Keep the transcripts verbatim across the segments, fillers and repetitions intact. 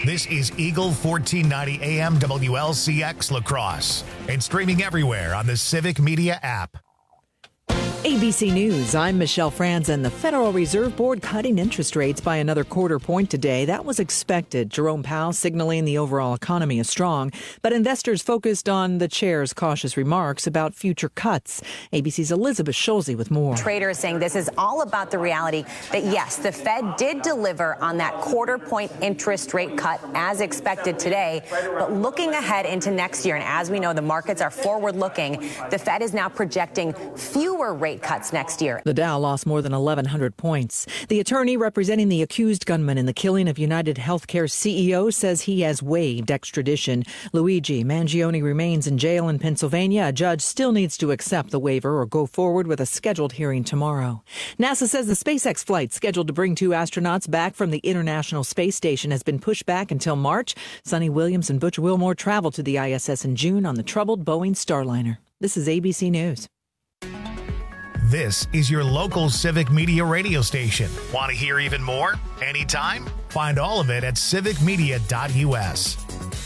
This is Eagle fourteen ninety A M W L C X La Crosse and streaming everywhere on the Civic Media app. A B C News, I'm Michelle Franzen. The Federal Reserve Board cutting interest rates by another quarter point today. That was expected. Jerome Powell signaling the overall economy is strong, but investors focused on the chair's cautious remarks about future cuts. A B C's Elizabeth Schulze with more. Traders saying this is all about the reality that, yes, the Fed did deliver on that quarter point interest rate cut as expected today. But looking ahead into next year, and as we know, the markets are forward looking, the Fed is now projecting fewer rate cuts next year. The Dow lost more than eleven hundred points. The attorney representing the accused gunman in the killing of United Healthcare C E O says he has waived extradition. Luigi Mangione remains in jail in Pennsylvania. A judge still needs to accept the waiver or go forward with a scheduled hearing tomorrow. NASA says the SpaceX flight scheduled to bring two astronauts back from the International Space Station has been pushed back until March. Sonny Williams and Butch Wilmore traveled to the I S S in June on the troubled Boeing Starliner. This is A B C News. This is your local Civic Media radio station. Want to hear even more? Anytime? Find all of it at civic media dot U S.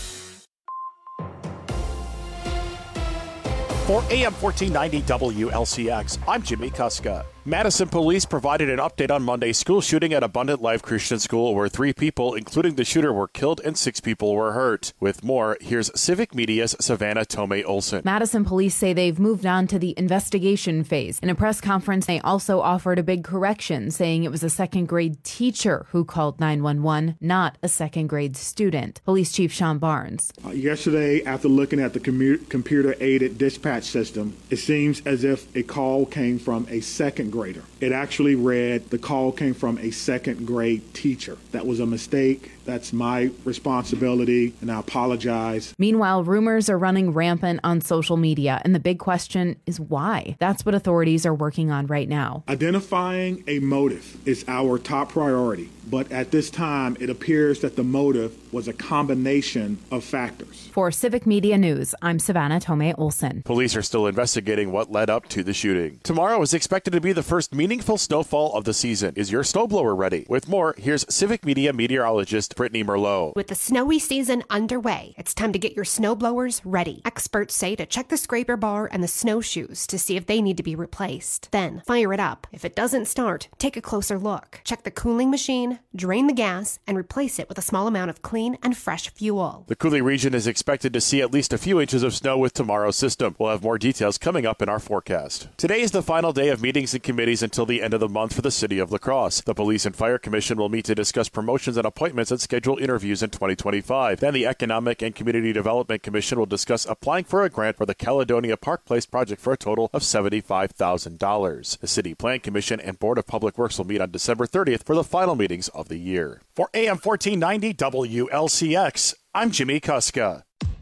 For A M fourteen ninety W L C X, I'm Jimmy Kuska. Madison police provided an update on Monday's school shooting at Abundant Life Christian School where three people, including the shooter, were killed and six people were hurt. With more, here's Civic Media's Savannah Tomei Olson. Madison police say they've moved on to the investigation phase. In a press conference, they also offered a big correction, saying it was a second grade teacher who called nine one one, not a second grade student. Police Chief Sean Barnes. Uh, yesterday, after looking at the commu- computer-aided dispatch system, it seems as if a call came from a second grade grader. It actually read the call came from a second grade teacher. That was a mistake. That's my responsibility, and I apologize. Meanwhile, rumors are running rampant on social media, and the big question is why? That's what authorities are working on right now. Identifying a motive is our top priority, but at this time, it appears that the motive was a combination of factors. For Civic Media News, I'm Savannah Tomei Olson. Police are still investigating what led up to the shooting. Tomorrow is expected to be the first meaningful snowfall of the season. Is your snowblower ready? With more, here's Civic Media meteorologist Brittany Merlot. With the snowy season underway, it's time to get your snowblowers ready. Experts say to check the scraper bar and the snowshoes to see if they need to be replaced. Then, fire it up. If it doesn't start, take a closer look. Check the cooling machine, drain the gas, and replace it with a small amount of clean and fresh fuel. The Coulee region is expected to see at least a few inches of snow with tomorrow's system. We'll have more details coming up in our forecast. Today is the final day of meetings and committees until the end of the month for the city of La Crosse. The Police and Fire Commission will meet to discuss promotions and appointments and schedule interviews in twenty twenty-five. Then the Economic and Community Development Commission will discuss applying for a grant for the Caledonia Park Place project for a total of seventy-five thousand dollars. The City Plan Commission and Board of Public Works will meet on December thirtieth for the final meetings of the year. For A M fourteen ninety W L C X, I'm Jimmy Kuska.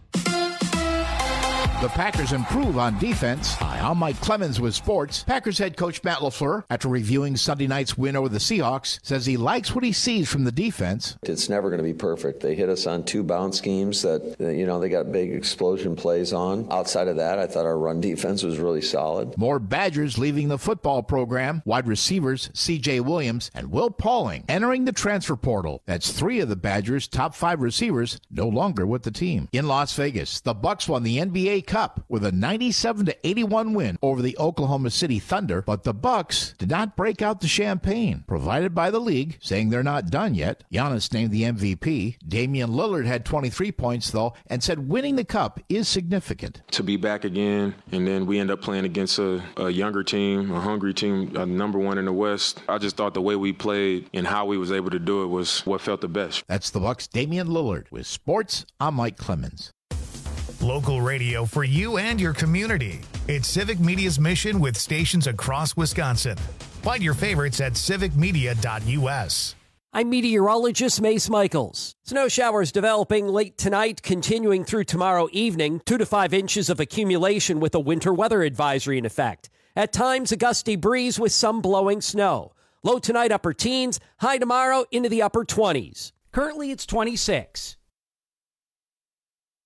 The Packers improve on defense. Hi, I'm Mike Clemens with sports. Packers head coach Matt LaFleur, after reviewing Sunday night's win over the Seahawks, says he likes what he sees from the defense. It's never going to be perfect. They hit us on two bounce schemes that, you know, they got big explosion plays on. Outside of that, I thought our run defense was really solid. More Badgers leaving the football program. Wide receivers C J Williams and Will Pauling entering the transfer portal. That's three of the Badgers' top five receivers no longer with the team. In Las Vegas, the Bucks won the N B A Cup with a ninety-seven to eighty-one win over the Oklahoma City Thunder, but the Bucks did not break out the champagne provided by the league, saying they're not done yet. Giannis named the M V P. Damian Lillard had twenty-three points, though, and said winning the cup is significant. To be back again, and then we end up playing against a, a younger team, a hungry team, a number one in the West. I just thought the way we played and how we was able to do it was what felt the best. That's the Bucks' Damian Lillard. With sports, I'm Mike Clemens. Local radio for you and your community. It's Civic Media's mission with stations across Wisconsin. Find your favorites at civic media dot U S. I'm meteorologist Mace Michaels. Snow showers developing late tonight, continuing through tomorrow evening. Two to five inches of accumulation with a winter weather advisory in effect. At times, a gusty breeze with some blowing snow. Low tonight, upper teens. High tomorrow into the upper twenties. Currently, it's twenty-six.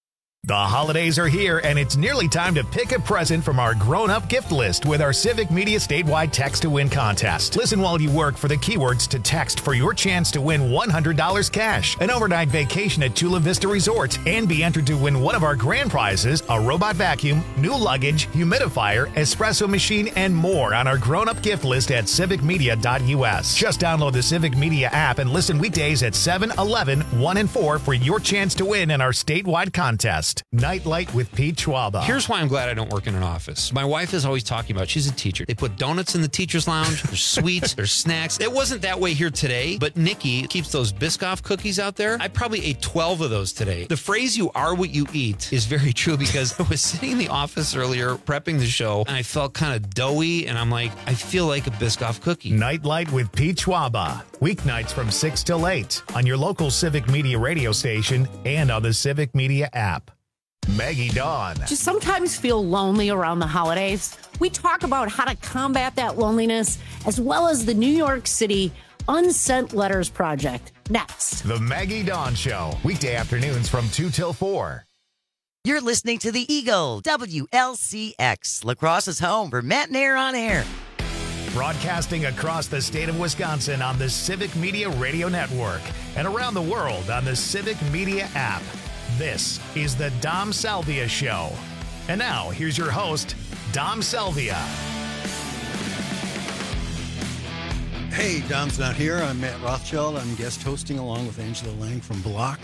The holidays are here, and it's nearly time to pick a present from our grown-up gift list with our Civic Media statewide Text to Win contest. Listen while you work for the keywords to text for your chance to win one hundred dollars cash, an overnight vacation at Chula Vista Resort, and be entered to win one of our grand prizes, a robot vacuum, new luggage, humidifier, espresso machine, and more on our grown-up gift list at civic media dot u s. Just download the Civic Media app and listen weekdays at seven, eleven, one, and four for your chance to win in our statewide contest. Nightlight with Pete Schwaba. Here's why I'm glad I don't work in an office. My wife is always talking about, she's a teacher. They put donuts in the teacher's lounge. There's sweets. There's snacks. It wasn't that way here today, but Nikki keeps those Biscoff cookies out there. I probably ate twelve of those today. The phrase, you are what you eat, is very true, because I was sitting in the office earlier prepping the show, and I felt kind of doughy, and I'm like, I feel like a Biscoff cookie. Nightlight with Pete Schwaba. Weeknights from six till eight on your local Civic Media radio station and on the Civic Media app. Maggie Dawn. Just sometimes feel lonely around the holidays. We talk about how to combat that loneliness, as well as the New York City Unsent Letters Project. Next. The Maggie Dawn Show. Weekday afternoons from two till four. You're listening to the Eagle, W L C X, La Crosse's home for Matinee on Air. Broadcasting across the state of Wisconsin on the Civic Media Radio Network and around the world on the Civic Media app. This is the Dom Salvia Show. And now, here's your host, Dom Salvia. Hey, Dom's not here. I'm Matt Rothschild. I'm guest hosting along with Angela Lang from Block.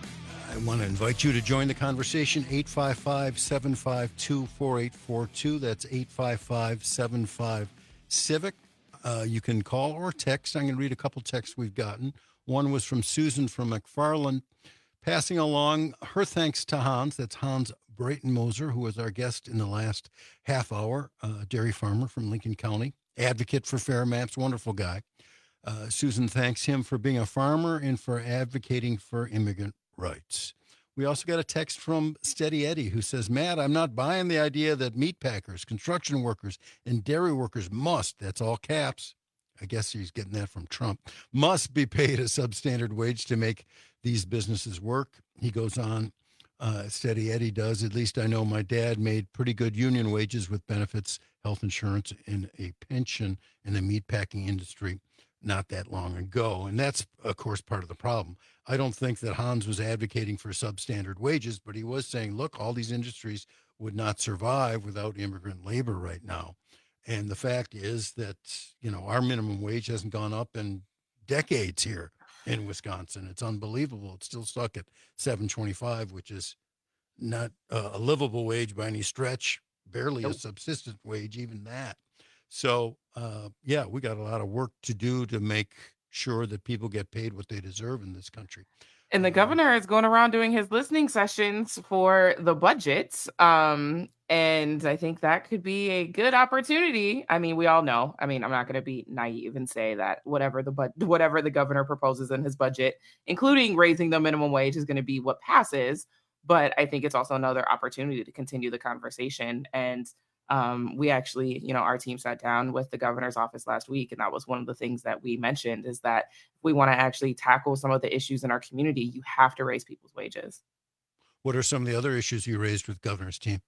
I want to invite you to join the conversation, eight five five, seven five two, four eight four two. That's eight five five, seven five, CIVIC. Uh, you can call or text. I'm going to read a couple texts we've gotten. One was from Susan from McFarland, passing along her thanks to Hans. That's Hans Brayton Moser, who was our guest in the last half hour, a dairy farmer from Lincoln County, advocate for fair maps, wonderful guy. Uh, Susan thanks him for being a farmer and for advocating for immigrant rights. We also got a text from Steady Eddie, who says, Matt, I'm not buying the idea that meat packers, construction workers, and dairy workers must, that's all caps, I guess he's getting that from Trump, must be paid a substandard wage to make these businesses work. He goes on, uh, Steady Eddie does, at least I know my dad made pretty good union wages with benefits, health insurance, and a pension in the meatpacking industry not that long ago. And that's, of course, part of the problem. I don't think that Hans was advocating for substandard wages, but he was saying, look, all these industries would not survive without immigrant labor right now. And the fact is that, you know, our minimum wage hasn't gone up in decades here in Wisconsin. It's unbelievable. It's still stuck at seven twenty-five, which is not uh, a livable wage by any stretch, barely nope. a subsistence wage, even that. So, uh, yeah, we got a lot of work to do to make sure that people get paid what they deserve in this country. And the governor is going around doing his listening sessions for the budget. Um, and I think that could be a good opportunity. I mean, we all know, I mean, I'm not going to be naive and say that whatever the bu- whatever the governor proposes in his budget, including raising the minimum wage, is going to be what passes. But I think it's also another opportunity to continue the conversation. And Um, we actually, you know, our team sat down with the governor's office last week, and that was one of the things that we mentioned, is that if we want to actually tackle some of the issues in our community, you have to raise people's wages. What are some of the other issues you raised with governor's team?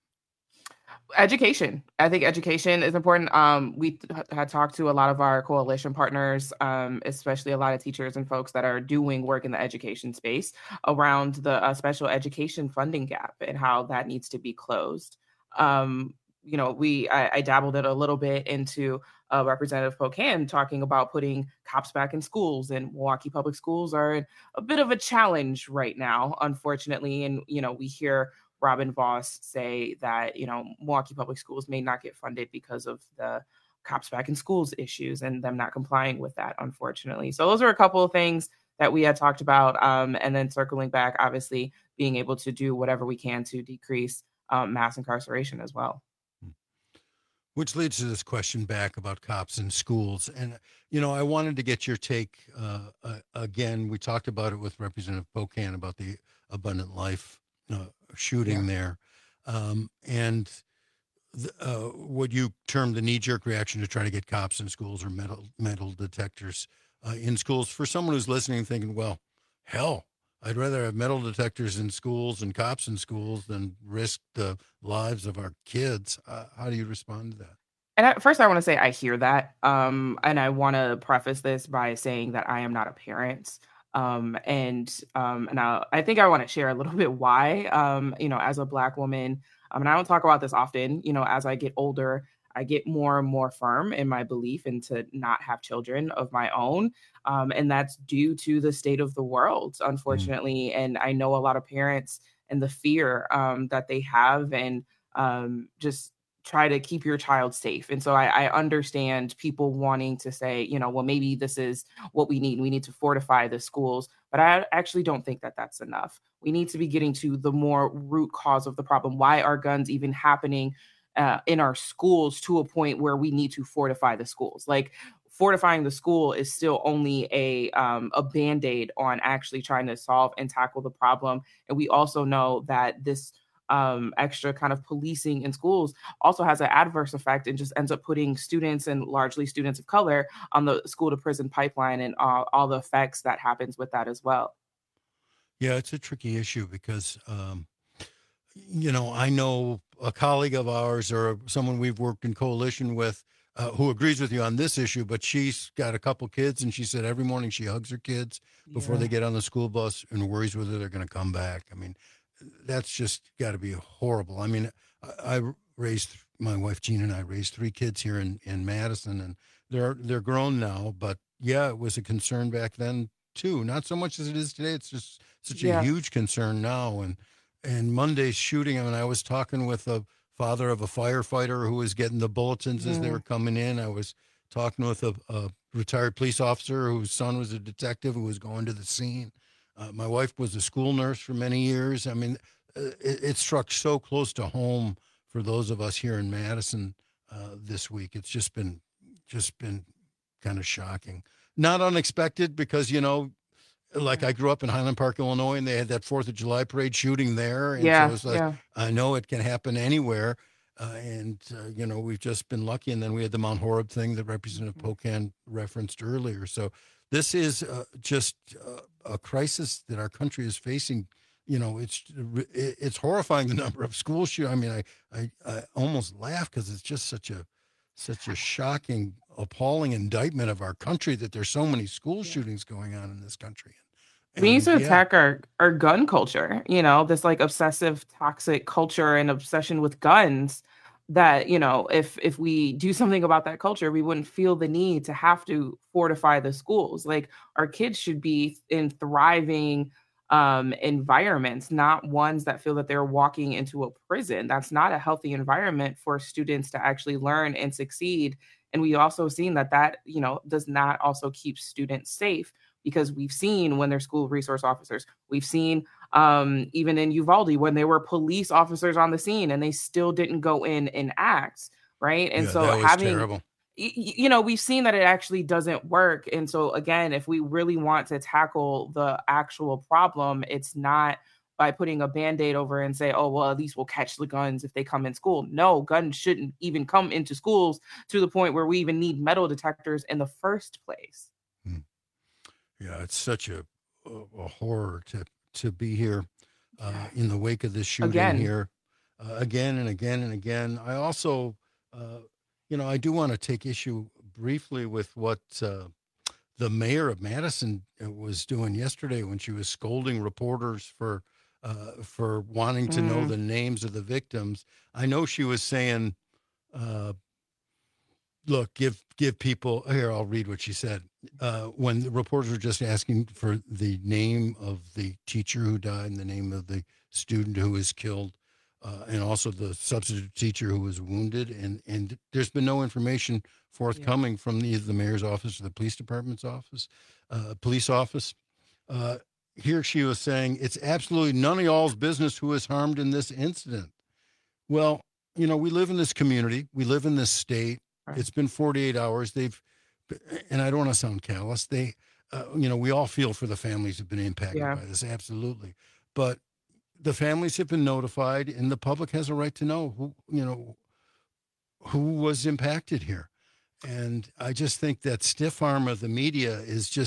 Education. I think education is important. Um, we th- had talked to a lot of our coalition partners, um, especially a lot of teachers and folks that are doing work in the education space, around the uh, special education funding gap and how that needs to be closed. Um, You know, we I, I dabbled it a little bit into uh, Representative Pocan talking about putting cops back in schools, and Milwaukee Public Schools are in a bit of a challenge right now, unfortunately. And, you know, we hear Robin Voss say that, you know, Milwaukee Public Schools may not get funded because of the cops back in schools issues and them not complying with that, unfortunately. So those are a couple of things that we had talked about. Um, and then circling back, obviously, being able to do whatever we can to decrease um, mass incarceration as well. Which leads to this question back about cops in schools. And, you know, I wanted to get your take. Uh, uh, again, we talked about it with Representative Pocan about the Abundant Life uh, shooting yeah. there. Um, and the, uh, what you termed the knee-jerk reaction to try to get cops in schools or metal, metal detectors uh, in schools. For someone who's listening thinking, well, hell, I'd rather have metal detectors in schools and cops in schools than risk the lives of our kids. Uh, how do you respond to that? And at first, I want to say I hear that. Um, and I want to preface this by saying that I am not a parent. Um, and um, and I, I think I want to share a little bit why, um, you know, as a Black woman, um, and I don't talk about this often, you know, as I get older, I get more and more firm in my belief and to not have children of my own. Um, and that's due to the state of the world, unfortunately. Mm. And I know a lot of parents and the fear um, that they have and um, just try to keep your child safe. And so I, I understand people wanting to say, you know, well, maybe this is what we need. We need to fortify the schools. But I actually don't think that that's enough. We need to be getting to the more root cause of the problem. Why are guns even happening uh, in our schools to a point where we need to fortify the schools? Like fortifying the school is still only a um, a Band-Aid on actually trying to solve and tackle the problem. And we also know that this Um, extra kind of policing in schools also has an adverse effect and just ends up putting students and largely students of color on the school to prison pipeline and all, all the effects that happens with that as well. Yeah, it's a tricky issue because, um, you know, I know a colleague of ours or someone we've worked in coalition with uh, who agrees with you on this issue, but she's got a couple kids and she said every morning she hugs her kids before yeah. they get on the school bus and worries whether they're going to come back. I mean, that's just got to be horrible. I mean, I, I raised, my wife Jean and I raised three kids here in, in Madison, and they're they're grown now. But yeah, it was a concern back then too. Not so much as it is today. It's just such yeah. a huge concern now. And and Monday's shooting. I mean, I was talking with a father of a firefighter who was getting the bulletins as mm. they were coming in. I was talking with a, a retired police officer whose son was a detective who was going to the scene. Uh, my wife was a school nurse for many years. I mean, it, it struck so close to home for those of us here in Madison uh, this week. It's just been, just been kind of shocking. Not unexpected because, you know, like I grew up in Highland Park, Illinois, and they had that Fourth of July parade shooting there. And yeah, so it's like, yeah. I know it can happen anywhere. Uh, and, uh, you know, we've just been lucky. And then we had the Mount Horeb thing that Representative Pocan referenced earlier. So this is uh, just uh, a crisis that our country is facing. You know, it's it's horrifying, the number of school shootings. I mean, I, I, I almost laugh because it's just such a such a shocking, appalling indictment of our country that there's so many school shootings going on in this country. And, we need to yeah. attack our, our gun culture, you know, this like obsessive, toxic culture and obsession with guns that, you know, if if we do something about that culture, we wouldn't feel the need to have to fortify the schools. Like our kids should be in thriving um, environments, not ones that feel that they're walking into a prison. That's not a healthy environment for students to actually learn and succeed. And we also seen that that, you know, does not also keep students safe, because we've seen when they're school resource officers, we've seen um, even in Uvalde when there were police officers on the scene and they still didn't go in and act, right? And yeah, so that was having, terrible. y- you know, we've seen that it actually doesn't work. And so again, if we really want to tackle the actual problem, it's not by putting a Band-Aid over and say, oh, well, at least we'll catch the guns if they come in school. No, guns shouldn't even come into schools to the point where we even need metal detectors in the first place. Hmm. Yeah, it's such a, a, a horror to to be here uh, in the wake of this shooting again. here uh, again and again and again. I also, uh, you know, I do want to take issue briefly with what uh, the mayor of Madison was doing yesterday when she was scolding reporters for uh, for wanting to mm. know the names of the victims. I know she was saying, uh, look, give give people, here, I'll read what she said. Uh, when the reporters were just asking for the name of the teacher who died and the name of the student who was killed, uh, and also the substitute teacher who was wounded. And, and there's been no information forthcoming yeah. from either the mayor's office or the police department's office, uh, police office. Uh, here she was saying, it's absolutely none of y'all's business who was harmed in this incident. Well, you know, we live in this community. We live in this state. Right. It's been forty-eight hours. They've, and I don't want to sound callous. They, uh, you know, we all feel for the families who've been impacted yeah. by this. Absolutely. But the families have been notified and the public has a right to know who, you know, who was impacted here. And I just think that stiff arm of the media is just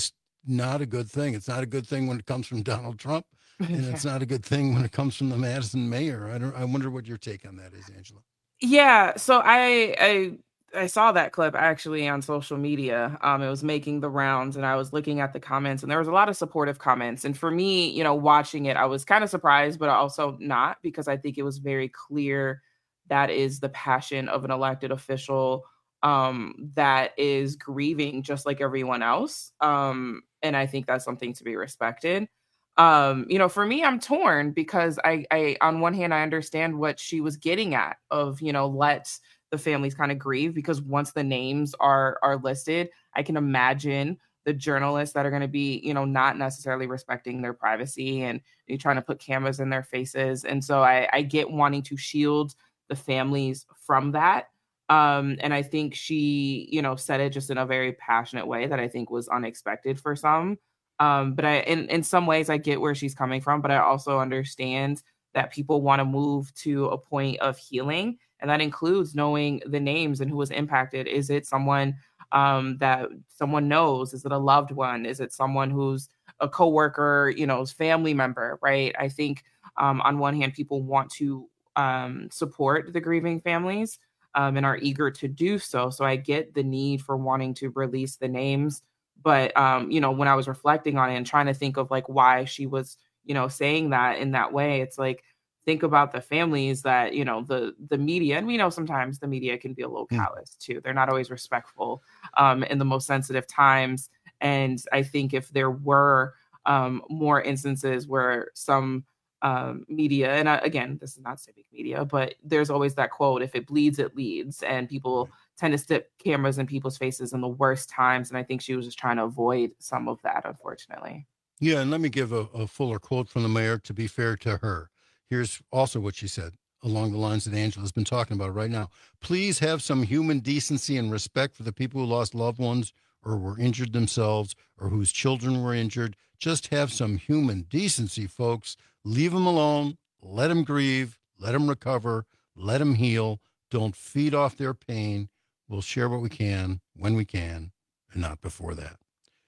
not a good thing. It's not a good thing when it comes from Donald Trump, and it's not a good thing when it comes from the Madison mayor. I don't. I wonder what your take on that is, Angela. Yeah, so I I I saw that clip actually on social media. Um, it was making the rounds, and I was looking at the comments, and there was a lot of supportive comments. And for me, you know, watching it, I was kind of surprised, but also not, because I think it was very clear that is the passion of an elected official um, that is grieving just like everyone else. Um, and I think that's something to be respected. Um, you know, for me, I'm torn because I, I, on one hand, I understand what she was getting at of, you know, let the families kind of grieve, because once the names are, are listed, I can imagine the journalists that are going to be, you know, not necessarily respecting their privacy and you trying to put cameras in their faces. And so I, I get wanting to shield the families from that. Um, and I think she, you know, said it just in a very passionate way that I think was unexpected for some. Um, but I, in, in some ways I get where she's coming from, but I also understand that people want to move to a point of healing. And that includes knowing the names and who was impacted. Is it someone um, that someone knows? Is it a loved one? Is it someone who's a coworker, you know, family member, right? I think um, on one hand, people want to um, support the grieving families um, and are eager to do so. So I get the need for wanting to release the names. But, um, you know, when I was reflecting on it and trying to think of like why she was, you know, saying that in that way, it's like, think about the families that, you know, the the media, and we know sometimes the media can be a little callous too. They're not always respectful um, in the most sensitive times. And I think if there were um, more instances where some um, media, and I, again, this is not civic media, but there's always that quote, if it bleeds, it leads. And people tend to stick cameras in people's faces in the worst times. And I think she was just trying to avoid some of that, unfortunately. Yeah, and let me give a, a fuller quote from the mayor to be fair to her. Here's also what she said along the lines that Angela's been talking about right now. Please have some human decency and respect for the people who lost loved ones or were injured themselves or whose children were injured. Just have some human decency, folks. Leave them alone. Let them grieve. Let them recover. Let them heal. Don't feed off their pain. We'll share what we can when we can, and not before that.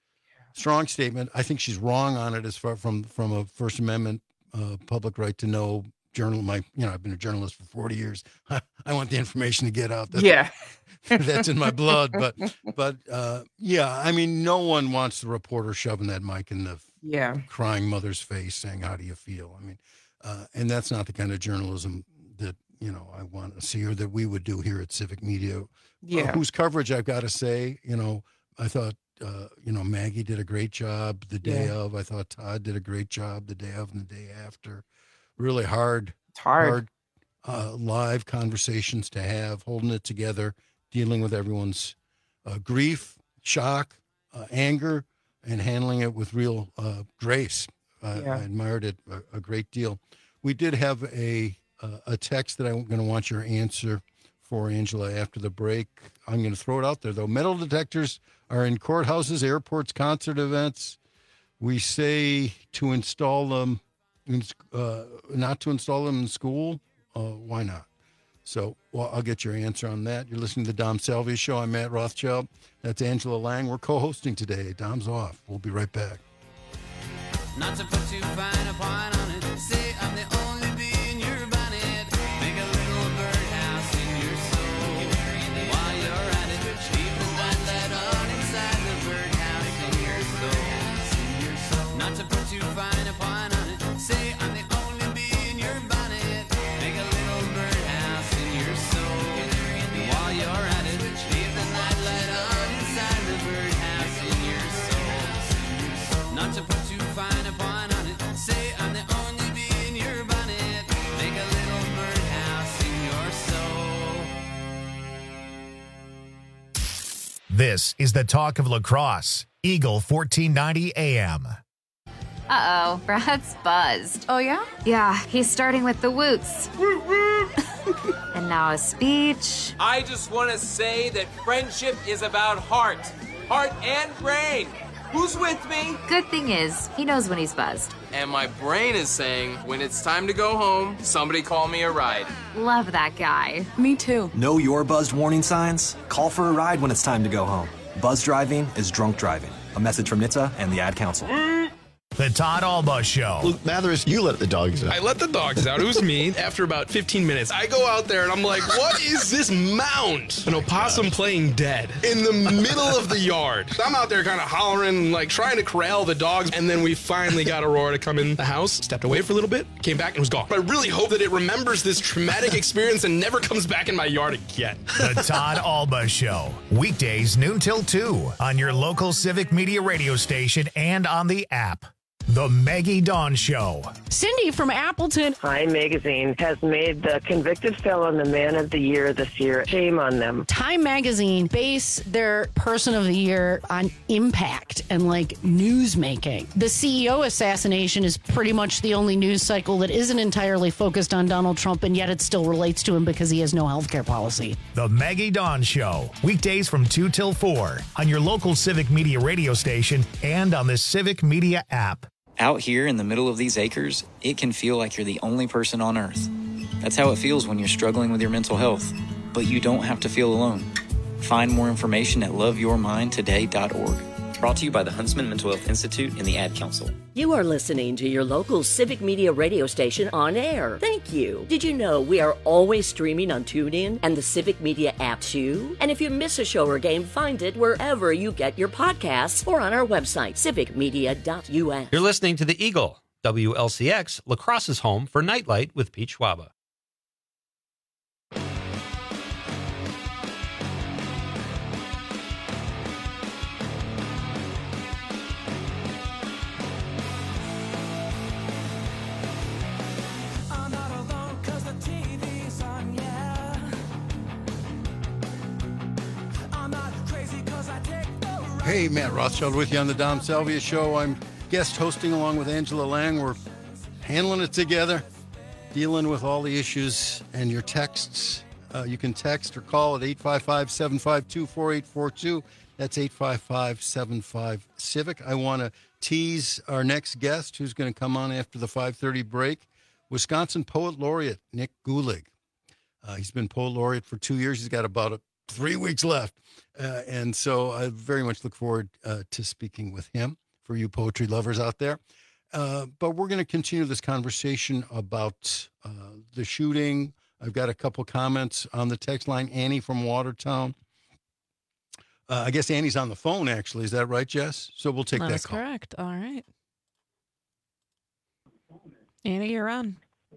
Strong statement. I think she's wrong on it as far from, from a First Amendment uh, public right to know journal. My, you know, I've been a journalist for forty years. I, I want the information to get out. That's, yeah. That's in my blood. But, but uh, yeah, I mean, no one wants the reporter shoving that mic in the yeah. crying mother's face saying, how do you feel? I mean, uh, and that's not the kind of journalism that, you know, I want to see or that we would do here at Civic Media. Yeah. Uh, whose coverage, I've got to say, you know, I thought, uh, you know, Maggie did a great job the day Yeah. of. I thought Todd did a great job the day of and the day after. Really hard, It's hard. hard uh, live conversations to have, holding it together, dealing with everyone's uh, grief, shock, uh, anger, and handling it with real uh, grace. Uh, Yeah. I admired it a, a great deal. We did have a uh, a text that I'm going to want your answer for, Angela, after the break. I'm going to throw it out there, though. Metal detectors are in courthouses, airports, concert events. We say to install them, in, uh, not to install them in school. Uh, why not? So, well, I'll get your answer on that. You're listening to the Dom Salvia Show. I'm Matt Rothschild. That's Angela Lang. We're co-hosting today. Dom's off. We'll be right back. Not to put too fine a point on it. Say I'm the only bee in your bonnet. Make a little birdhouse in your soul. While you're at it, keep the white light on inside the birdhouse in your soul. Not to put too fine a point on it. Say I'm the only bee in your bonnet. Make a little birdhouse in your soul. While you're at it, keep the night light on inside the birdhouse in your soul. Not to put too fine a point on it. Say I'm the only bee in your bonnet. Make a little birdhouse in your soul. This is the talk of lacrosse. Eagle fourteen ninety A M. Uh-oh, Brad's buzzed. Oh, yeah? Yeah, he's starting with the woots. And now a speech. I just want to say that friendship is about heart. Heart and brain. Who's with me? Good thing is, he knows when he's buzzed. And my brain is saying, when it's time to go home, somebody call me a ride. Love that guy. Me too. Know your buzzed warning signs? Call for a ride when it's time to go home. Buzz driving is drunk driving. A message from N H T S A and the Ad Council. The Todd Alba Show. Luke Mathers, you let the dogs out. I let the dogs out. It was me. After about fifteen minutes, I go out there and I'm like, what is this mound? An opossum playing dead in the middle of the yard. I'm out there kind of hollering, like trying to corral the dogs. And then we finally got Aurora to come in the house, stepped away for a little bit, came back and was gone. I really hope that it remembers this traumatic experience and never comes back in my yard again. The Todd Alba Show. Weekdays noon till two on your local Civic Media radio station and on the app. The Maggie Dawn Show. Cindy from Appleton. Time Magazine has made the convicted felon the man of the year this year. Shame on them. Time Magazine base their person of the year on impact and like news making. The C E O assassination is pretty much the only news cycle that isn't entirely focused on Donald Trump, and yet it still relates to him because he has no health care policy. The Maggie Dawn Show. Weekdays from two till four on your local Civic Media radio station and on the Civic Media app. Out here in the middle of these acres, it can feel like you're the only person on Earth. That's how it feels when you're struggling with your mental health. But you don't have to feel alone. Find more information at love your mind today dot org. Brought to you by the Huntsman Mental Health Institute and the Ad Council. You are listening to your local Civic Media radio station on air. Thank you. Did you know we are always streaming on TuneIn and the Civic Media app too? And if you miss a show or game, find it wherever you get your podcasts or on our website, civic media dot u s. You're listening to The Eagle, W L C X, La Crosse's home for Nightlight with Pete Schwaba. Hey, Matt Rothschild with you on the Dom Salvia Show. I'm guest hosting along with Angela Lang. We're handling it together, dealing with all the issues and your texts. Uh, you can text or call at eight five five, seven five two, four eight four two. That's eight five five, seven five, CIVIC. I want to tease our next guest who's going to come on after the five thirty break, Wisconsin Poet Laureate Nick Gulig. Uh, he's been Poet Laureate for two years. He's got about a three weeks left. Uh, and so I very much look forward uh, to speaking with him for you poetry lovers out there. Uh, but we're going to continue this conversation about uh, the shooting. I've got a couple comments on the text line. Annie from Watertown. Uh, I guess Annie's on the phone, actually. Is that right, Jess? So we'll take that, That's call. correct. All right. Annie, you're on.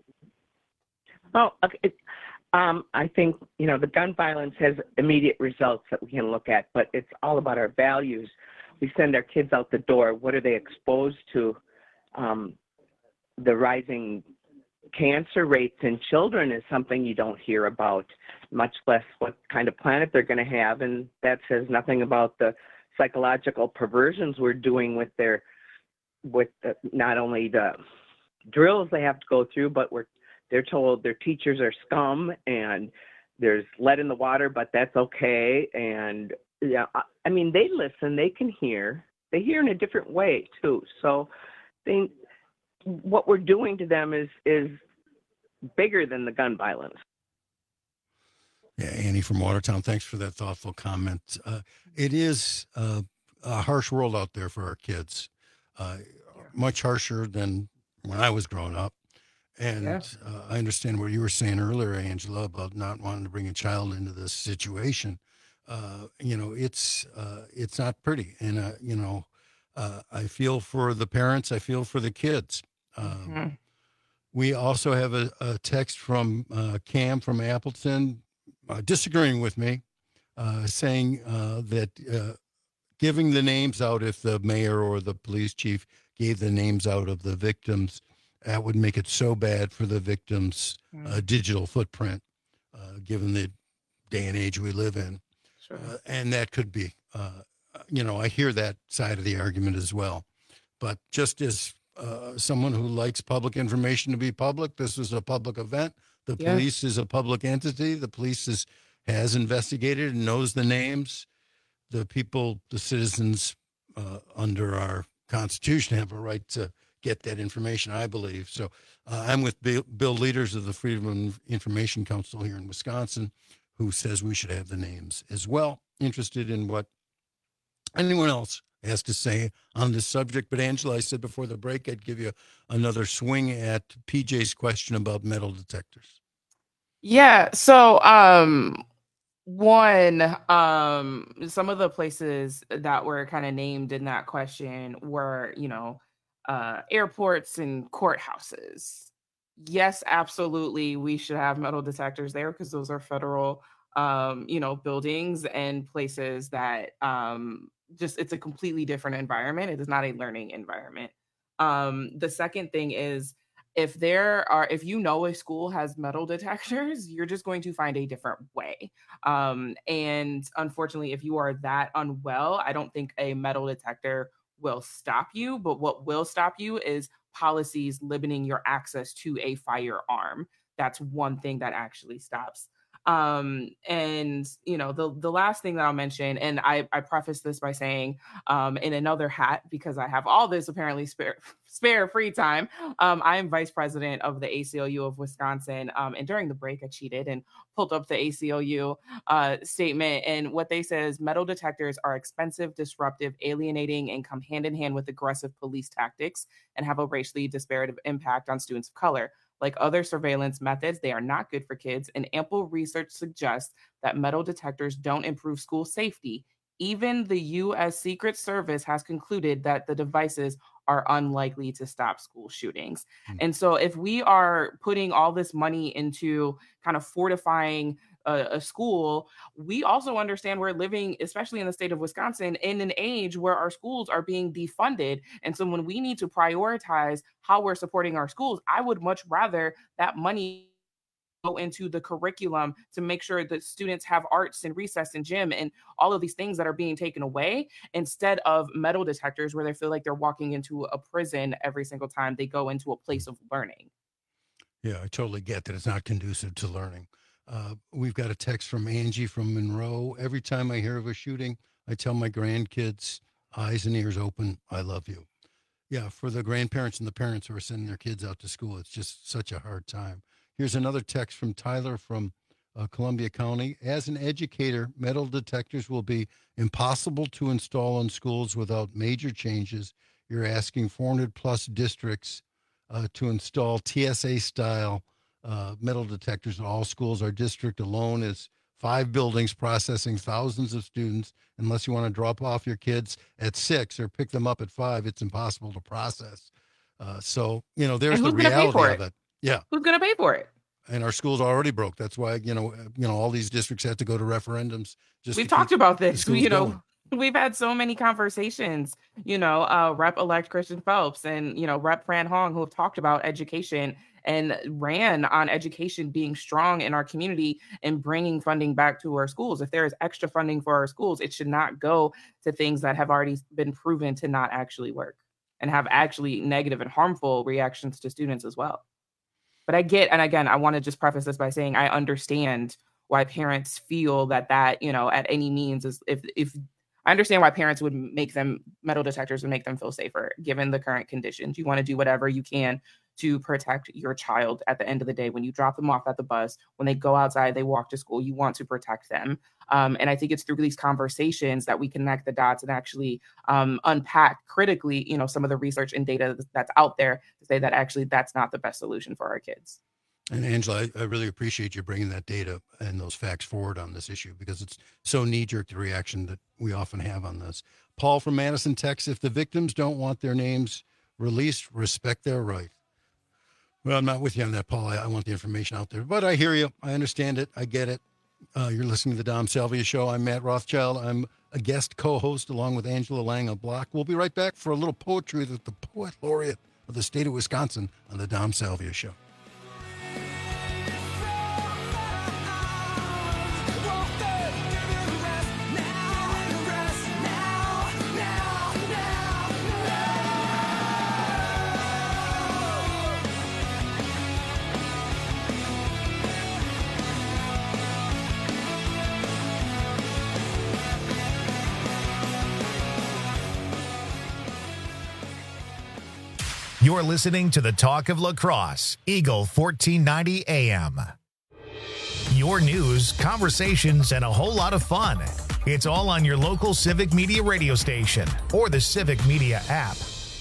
Oh, okay. Um, I think, you know, the gun violence has immediate results that we can look at, but it's all about our values. We send our kids out the door. What are they exposed to? Um, the rising cancer rates in children is something you don't hear about, much less what kind of planet they're going to have. And that says nothing about the psychological perversions we're doing with their, with the, not only the drills they have to go through, but we're They're told their teachers are scum and there's lead in the water, but that's okay. And yeah, I mean, they listen, they can hear, they hear in a different way too. So they, what we're doing to them is, is bigger than the gun violence. Yeah, Annie from Watertown, thanks for that thoughtful comment. Uh, it is uh, a harsh world out there for our kids, uh, much harsher than when I was growing up. And yeah. uh, I understand what you were saying earlier, Angela, about not wanting to bring a child into this situation. Uh, you know, it's uh, it's not pretty. And, uh, you know, uh, I feel for the parents. I feel for the kids. Um, mm-hmm. We also have a, a text from uh, Cam from Appleton uh, disagreeing with me, uh, saying uh, that uh, giving the names out, if the mayor or the police chief gave the names out of the victims, that would make it so bad for the victims' uh, digital footprint, uh, given the day and age we live in. Sure. Uh, and that could be, uh, you know, I hear that side of the argument as well. But just as uh, someone who likes public information to be public, this was a public event. The yeah. police is a public entity. The police is, has investigated and knows the names. The people, the citizens uh, under our Constitution have a right to get that information, I believe. So uh, I'm with Bill, Bill Leaders of the Freedom of Information Council here in Wisconsin, who says we should have the names as well. Interested in what anyone else has to say on this subject. But Angela, I said before the break, I'd give you another swing at P J's question about metal detectors. Yeah. So, um, one, um, some of the places that were kind of named in that question were, you know, uh, airports and courthouses. Yes, absolutely. We should have metal detectors there because those are federal, um, you know, buildings and places that um, just, it's a completely different environment. It is not a learning environment. Um, the second thing is, if there are, if you know a school has metal detectors, you're just going to find a different way. Um, and unfortunately, if you are that unwell, I don't think a metal detector will stop you. But what will stop you is policies limiting your access to a firearm. That's one thing that actually stops. Um, and you know, the the last thing that I'll mention, and I, I preface this by saying, um, in another hat, because I have all this apparently spare spare free time. Um, I am vice president of the A C L U of Wisconsin. Um, and during the break, I cheated and pulled up the A C L U uh, statement. And what they say is metal detectors are expensive, disruptive, alienating, and come hand in hand with aggressive police tactics and have a racially disparate impact on students of color. Like other surveillance methods, they are not good for kids, and ample research suggests that metal detectors don't improve school safety. Even the U S Secret Service has concluded that the devices are unlikely to stop school shootings. Mm. And so if we are putting all this money into kind of fortifying a, a school, we also understand we're living, especially in the state of Wisconsin, in an age where our schools are being defunded. And so when we need to prioritize how we're supporting our schools, I would much rather that money go into the curriculum to make sure that students have arts and recess and gym and all of these things that are being taken away, instead of metal detectors where they feel like they're walking into a prison every single time they go into a place of learning. Yeah, I totally get that it's not conducive to learning. Uh, we've got a text from Angie from Monroe. Every time I hear of a shooting, I tell my grandkids, eyes and ears open, I love you. Yeah, for the grandparents and the parents who are sending their kids out to school, it's just such a hard time. Here's another text from Tyler from uh, Columbia County. As an educator, metal detectors will be impossible to install in schools without major changes. You're asking four hundred plus districts uh, to install T S A-style uh, metal detectors in all schools. Our district alone is five buildings processing thousands of students. Unless you want to drop off your kids at six or pick them up at five, it's impossible to process. Uh, so, you know, there's the reality of it. Yeah. Who's going to pay for it? And our schools already broke. That's why, you know, you know, all these districts had to go to referendums. Just We've talked about this. You know, going. We've had so many conversations, you know, uh, Rep-elect Christian Phelps and, you know, Rep Fran Hong, who have talked about education and ran on education being strong in our community and bringing funding back to our schools. If there is extra funding for our schools, it should not go to things that have already been proven to not actually work and have actually negative and harmful reactions to students as well. But I get, and again, I want to just preface this by saying I understand why parents feel that that, you know, at any means is, if, if I understand why parents would make them, metal detectors would make them feel safer given the current conditions. You want to do whatever you can to protect your child at the end of the day. When you drop them off at the bus, when they go outside, they walk to school, you want to protect them. Um, and I think it's through these conversations that we connect the dots and actually um, unpack critically, you know, some of the research and data that's out there to say that actually that's not the best solution for our kids. And Angela, I, I really appreciate you bringing that data and those facts forward on this issue, because it's so knee-jerk the reaction that we often have on this. Paul from Madison, Texas, if the victims don't want their names released, respect their right. Well, I'm not with you on that, Paul. I, I want the information out there. But I hear you. I understand it. I get it. Uh, you're listening to the Dom Salvia Show. I'm Matt Rothschild. I'm a guest co-host along with Angela Lang on Block. We'll be right back for a little poetry with the poet laureate of the state of Wisconsin on the Dom Salvia Show. You're listening to the Talk of La Crosse, Eagle fourteen ninety A M. your news, conversations, and a whole lot of fun. It's all on your local Civic Media radio station or the Civic Media app.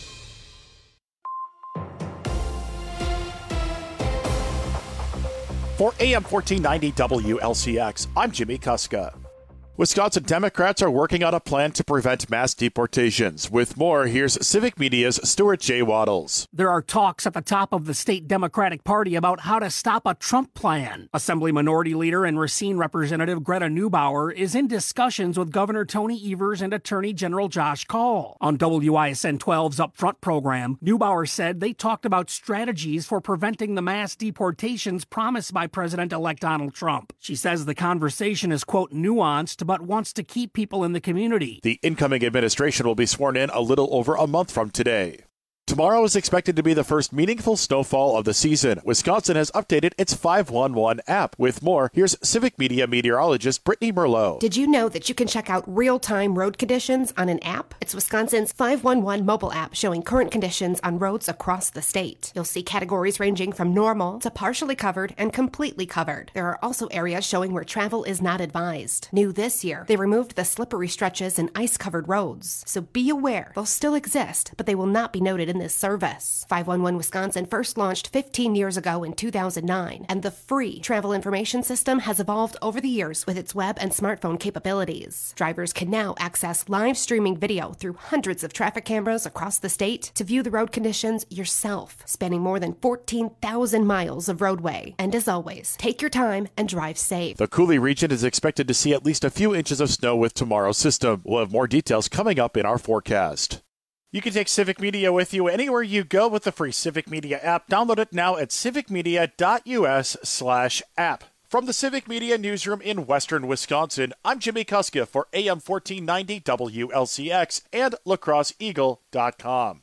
For A M fourteen ninety W L C X, I'm Jimmy Kuska. Wisconsin Democrats are working on a plan to prevent mass deportations. With more, here's Civic Media's Stuart J. Waddles. There are talks at the top of the state Democratic Party about how to stop a Trump plan. Assembly Minority Leader and Racine Representative Greta Neubauer is in discussions with Governor Tony Evers and Attorney General Josh Kaul. On W I S N twelve's Upfront program, Neubauer said they talked about strategies for preventing the mass deportations promised by President-elect Donald Trump. She says the conversation is, quote, nuanced, but wants to keep people in the community. The incoming administration will be sworn in a little over a month from today. Tomorrow is expected to be the first meaningful snowfall of the season. Wisconsin has updated its five one one app. With more, here's Civic Media meteorologist Brittany Merlot. Did you know that you can check out real-time road conditions on an app? It's Wisconsin's five one one mobile app showing current conditions on roads across the state. You'll see categories ranging from normal to partially covered and completely covered. There are also areas showing where travel is not advised. New this year, they removed the slippery stretches and ice-covered roads. So be aware, they'll still exist, but they will not be noted in this service. five one one Wisconsin first launched fifteen years ago in two thousand nine, and the free travel information system has evolved over the years with its web and smartphone capabilities. Drivers can now access live streaming video through hundreds of traffic cameras across the state to view the road conditions yourself, spanning more than fourteen thousand miles of roadway. And as always, take your time and drive safe. The Coulee region is expected to see at least a few inches of snow with tomorrow's system. We'll have more details coming up in our forecast. You can take Civic Media with you anywhere you go with the free Civic Media app. Download it now at civicmedia.us slash app. From the Civic Media newsroom in western Wisconsin, I'm Jimmy Kuska for A M fourteen ninety W L C X and lacrosse eagle dot com.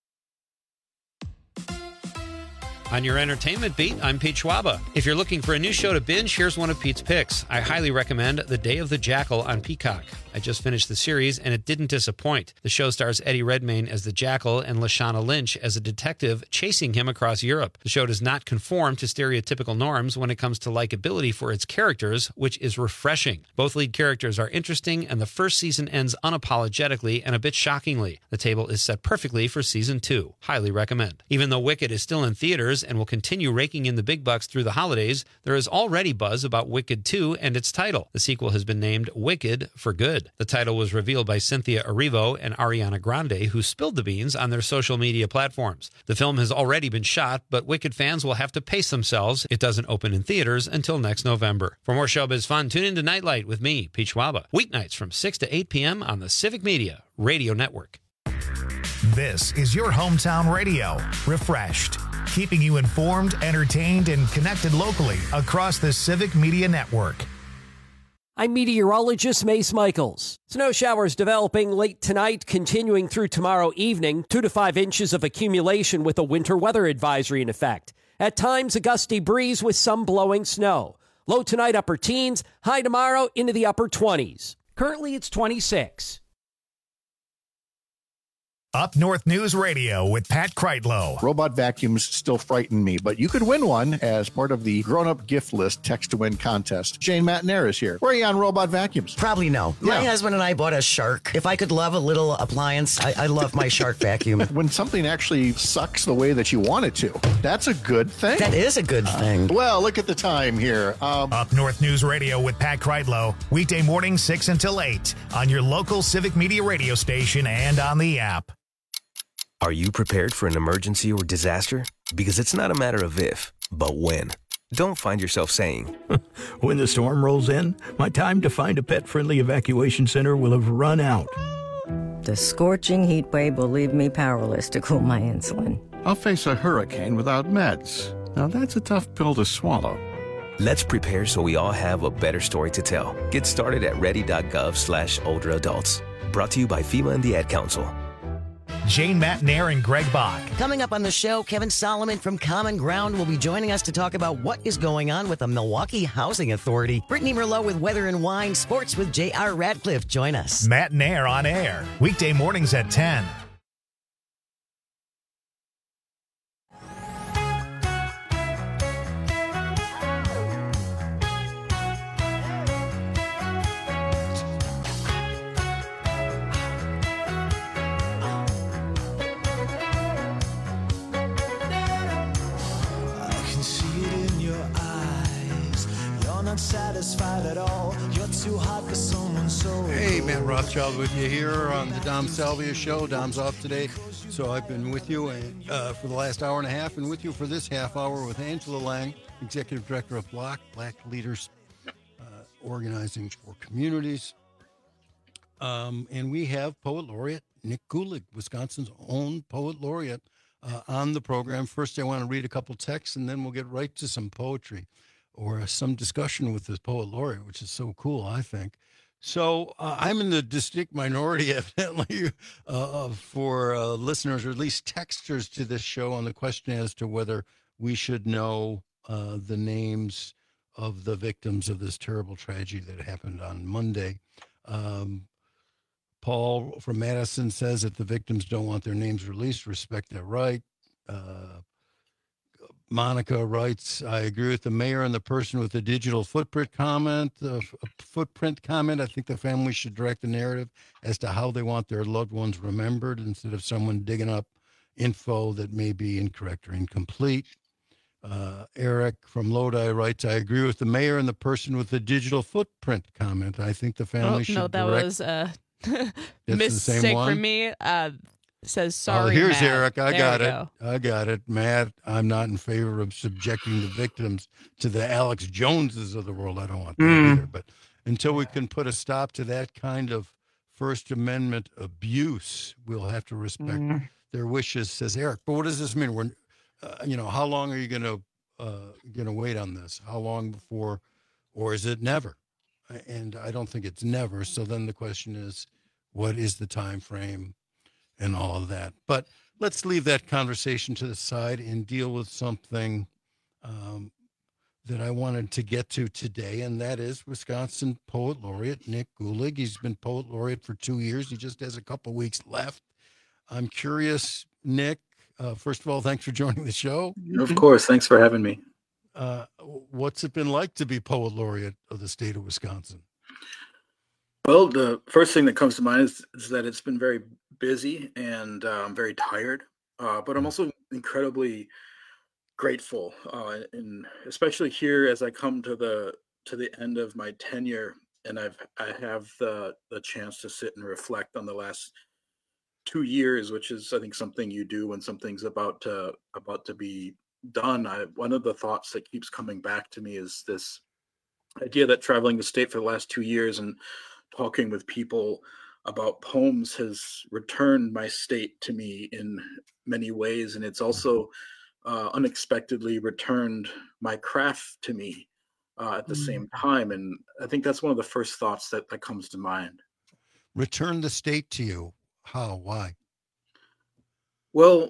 On your entertainment beat, I'm Pete Schwaba. If you're looking for a new show to binge, here's one of Pete's picks. I highly recommend The Day of the Jackal on Peacock. I just finished the series, and it didn't disappoint. The show stars Eddie Redmayne as the Jackal and Lashana Lynch as a detective chasing him across Europe. The show does not conform to stereotypical norms when it comes to likability for its characters, which is refreshing. Both lead characters are interesting, and the first season ends unapologetically and a bit shockingly. The table is set perfectly for season two. Highly recommend. Even though Wicked is still in theaters and will continue raking in the big bucks through the holidays, there is already buzz about Wicked two and its title. The sequel has been named Wicked for Good. The title was revealed by Cynthia Erivo and Ariana Grande, who spilled the beans on their social media platforms. The film has already been shot, but Wicked fans will have to pace themselves. It doesn't open in theaters until next November. For more showbiz fun, tune in to Nightlight with me, Pete Schwaba, weeknights from six to eight p.m. on the Civic Media Radio Network. This is your hometown radio, refreshed, keeping you informed, entertained, and connected locally across the Civic Media Network. I'm meteorologist Mace Michaels. Snow showers developing late tonight, continuing through tomorrow evening. Two to five inches of accumulation with a winter weather advisory in effect. At times, a gusty breeze with some blowing snow. Low tonight, upper teens. High tomorrow, into the upper twenties. Currently, it's twenty-six. Up North News Radio with Pat Kreitlow. Robot vacuums still frighten me, but you could win one as part of the grown-up gift list text-to-win contest. Jane Matnair is here. Where are you on robot vacuums? Probably no. My Yeah. husband and I bought a Shark. If I could love a little appliance, I, I love my Shark vacuum. When something actually sucks the way that you want it to, that's a good thing. That is a good thing. Uh, well, look at the time here. Um, Up North News Radio with Pat Kreitlow. Weekday mornings six until eight on your local Civic Media radio station and on the app. Are you prepared for an emergency or disaster? Because it's not a matter of if, but when. Don't find yourself saying, when the storm rolls in, my time to find a pet-friendly evacuation center will have run out. The scorching heat wave will leave me powerless to cool my insulin. I'll face a hurricane without meds. Now that's a tough pill to swallow. let's prepare so we all have a better story to tell. Get started at ready.gov slash older adults. Brought to you by FEMA and the Ad Council. Jane Matnair and Greg Bach. Coming up on the show, Kevin Solomon from Common Ground will be joining us to talk about what is going on with the Milwaukee Housing Authority. Brittany Merlot with Weather and Wine, Sports with J R. Radcliffe. Join us. Matnair on air, weekday mornings at ten. not satisfied at all. You're too hot for someone so Hey, Matt Rothschild with you here on the Dom Salvia Show. Dom's off today, so I've been with you uh, for the last hour and a half, and with you for this half hour with Angela Lang, Executive Director of Block, Black Leaders uh, Organizing for Communities. Um, and we have Poet Laureate Nick Gulick, Wisconsin's own Poet Laureate, uh, on the program. First, I want to read a couple texts, and then we'll get right to some poetry or some discussion with this Poet Laureate, which is so cool, I think. So uh, I'm in the distinct minority, evidently, uh, for uh, listeners, or at least texters to this show, on the question as to whether we should know uh, the names of the victims of this terrible tragedy that happened on Monday. Um, Paul from Madison says that the victims don't want their names released. Respect their right. Uh, Monica writes, I agree with the mayor and the person with the digital footprint comment. Uh, footprint comment. I think the family should direct the narrative as to how they want their loved ones remembered, instead of someone digging up info that may be incorrect or incomplete. Uh, Eric from Lodi writes, I agree with the mayor and the person with the digital footprint comment. I think the family oh, should no, that direct... was uh, the mistake same for one? me. Uh, says sorry. Oh, here's Matt. Eric. I there got it. go. I got it. Matt, I'm not in favor of subjecting the victims to the Alex Joneses of the world. I don't want that Mm. either. But until we can put a stop to that kind of First Amendment abuse, we'll have to respect Mm. their wishes, says Eric. But what does this mean? We're, uh, you know, how long are you going to uh, going to wait on this? How long before, or is it never? And I don't think it's never. So then the question is, what is the time frame? And all of that. But let's leave that conversation to the side and deal with something um, that I wanted to get to today, and that is Wisconsin Poet Laureate Nick Gulick. He's been Poet Laureate for two years. He just has a couple weeks left. I'm curious, Nick, uh, first of all, thanks for joining the show. Of course. Thanks for having me. Uh, what's it been like to be Poet Laureate of the state of Wisconsin? Well, the first thing that comes to mind is, is that it's been very busy, and uh, I'm very tired, uh, but I'm also incredibly grateful, uh, and especially here as I come to the to the end of my tenure, and I've I have the the chance to sit and reflect on the last two years, which is, I think, something you do when something's about to about to be done. I, one of the thoughts that keeps coming back to me is this idea that traveling the state for the last two years and talking with people about poems has returned my state to me in many ways. And it's also uh, unexpectedly returned my craft to me uh, at the mm. same time. And I think that's one of the first thoughts that, that comes to mind. Return the state to you. How? Why? Well,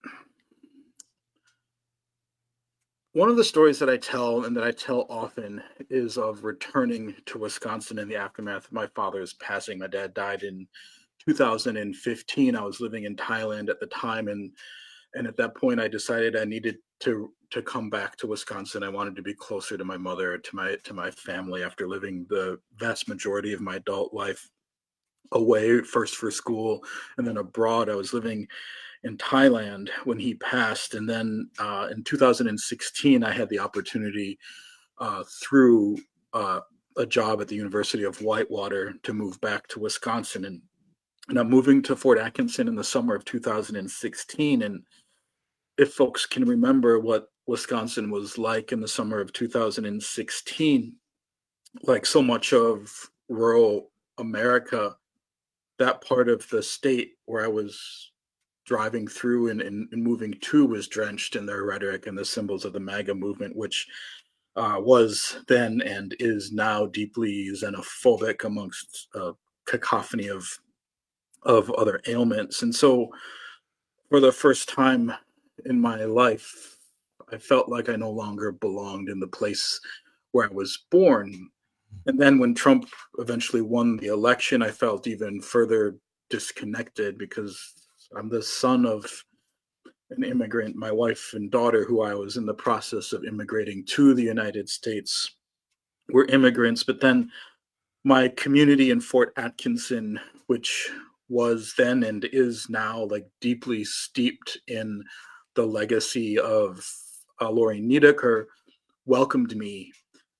one of the stories that I tell, and that I tell often, is of returning to Wisconsin in the aftermath of my father's passing. My dad died in two thousand fifteen. I was living in Thailand at the time, and and at that point, I decided I needed to to come back to Wisconsin. I wanted to be closer to my mother, to my to my family, after living the vast majority of my adult life away, first for school and then abroad. I was living in Thailand when he passed. And then uh, in two thousand sixteen, I had the opportunity uh, through uh, a job at the University of Whitewater to move back to Wisconsin. And, and I'm moving to Fort Atkinson in the summer of two thousand sixteen. And if folks can remember what Wisconsin was like in the summer of two thousand sixteen, like so much of rural America, that part of the state where I was driving through and, and, and moving to was drenched in their rhetoric and the symbols of the MAGA movement, which uh, was then and is now deeply xenophobic amongst a cacophony of of other ailments. And so for the first time in my life, I felt like I no longer belonged in the place where I was born. And then when Trump eventually won the election, I felt even further disconnected because I'm the son of an immigrant, my wife and daughter, who I was in the process of immigrating to the United States, were immigrants. But then my community in Fort Atkinson, which was then and is now like deeply steeped in the legacy of uh, Lori Niederker, welcomed me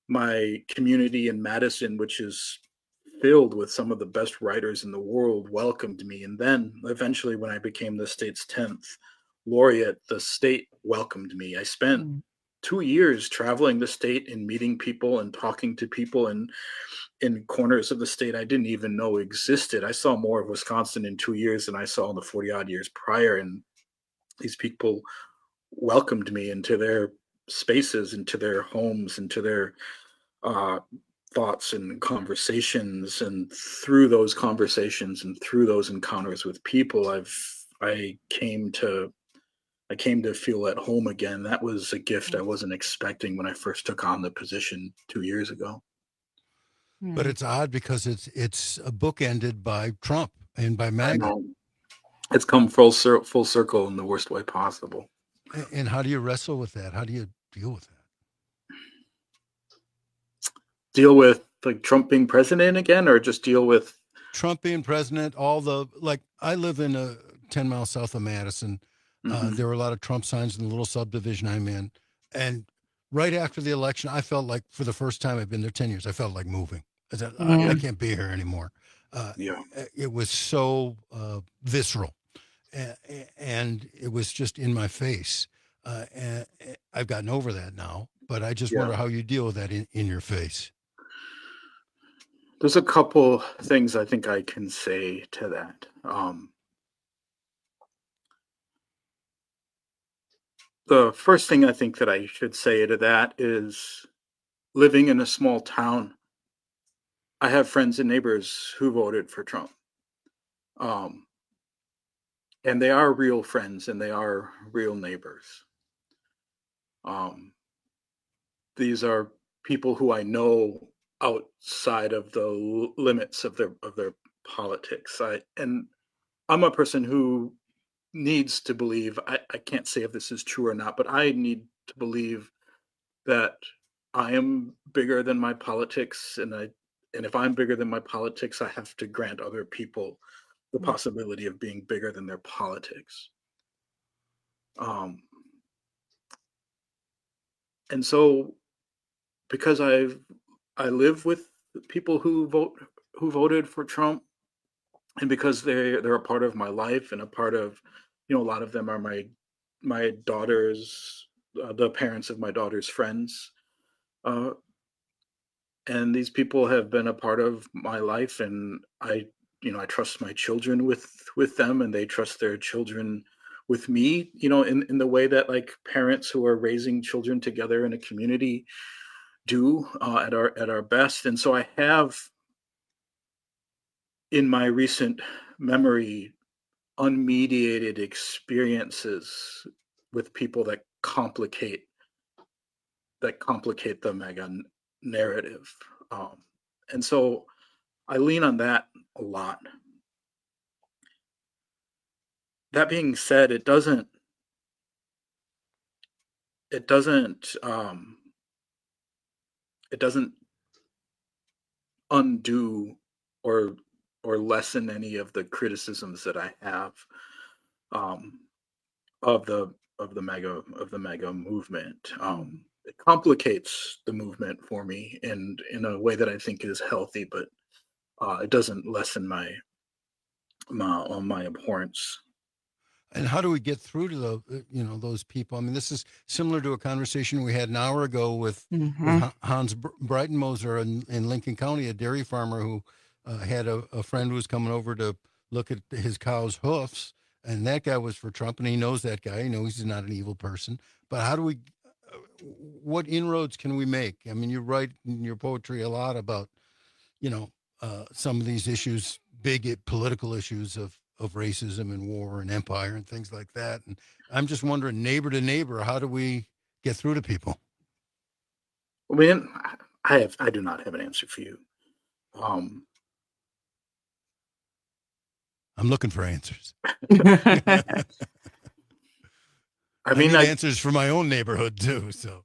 my community in Madison, which is filled with some of the best writers in the world, welcomed me. And then eventually when I became the state's tenth laureate, the state welcomed me. I spent mm. two years traveling the state and meeting people and talking to people and in corners of the state I didn't even know existed. I saw more of Wisconsin in two years than I saw in the forty odd years prior. And these people welcomed me into their spaces, into their homes, into their uh, thoughts and conversations. And through those conversations and through those encounters with people, I've, I came to, I came to feel at home again. That was a gift I wasn't expecting when I first took on the position two years ago. But it's odd because it's it's a book ended by Trump and by MAGA. It's come full cir- full circle in the worst way possible. And, and how do you wrestle with that? How do you deal with that? Deal with like Trump being president again, or just deal with Trump being president? All the like, I live in a ten miles south of Madison. Mm-hmm. Uh, there were a lot of Trump signs in the little subdivision I'm in, and right after the election, I felt like for the first time I've been there ten years. I felt like moving. I said, mm. I, I can't be here anymore. Uh, yeah. It was so uh, visceral, and, and it was just in my face. Uh, and I've gotten over that now, but I just yeah. wonder how you deal with that in, in your face. There's a couple things I think I can say to that. Um, the first thing I think that I should say to that is living in a small town, I have friends and neighbors who voted for Trump. Um, and they are real friends and they are real neighbors. Um, these are people who I know outside of the limits of their of their politics. I and I'm a person who needs to believe, I, I can't say if this is true or not, but I need to believe that I am bigger than my politics, and I And if I'm bigger than my politics, I have to grant other people the possibility of being bigger than their politics. Um, and so, because I've I live with people who vote who voted for Trump, and because they they're a part of my life and a part of, you know, a lot of them are my my daughter's uh, the parents of my daughter's friends. Uh, And these people have been a part of my life, and I, you know, I trust my children with with them, and they trust their children with me, you know, in, in the way that like parents who are raising children together in a community do uh, at our at our best. And so I have, in my recent memory, unmediated experiences with people that complicate that complicate the MAGA narrative. Um, and so I lean on that a lot. That being said, it doesn't, it doesn't, um, it doesn't undo or, or lessen any of the criticisms that I have um, of the, of the MAGA, of the MAGA movement. Um, It complicates the movement for me in in a way that I think is healthy, but uh, it doesn't lessen my my uh, my abhorrence. And how do we get through to the you know those people? I mean, this is similar to a conversation we had an hour ago with, mm-hmm. with Hans Breitenmoser in, in Lincoln County, a dairy farmer who uh, had a, a friend who was coming over to look at his cow's hoofs, and that guy was for Trump, and he knows that guy. He knows he's not an evil person. But how do we? What inroads can we make? I mean, you write in your poetry a lot about, you know, uh, some of these issues, big political issues of, of racism and war and empire and things like that. And I'm just wondering, neighbor to neighbor, how do we get through to people? I mean, I have, I do not have an answer for you. Um, I'm looking for answers. I mean, I need I, answers for my own neighborhood too. So,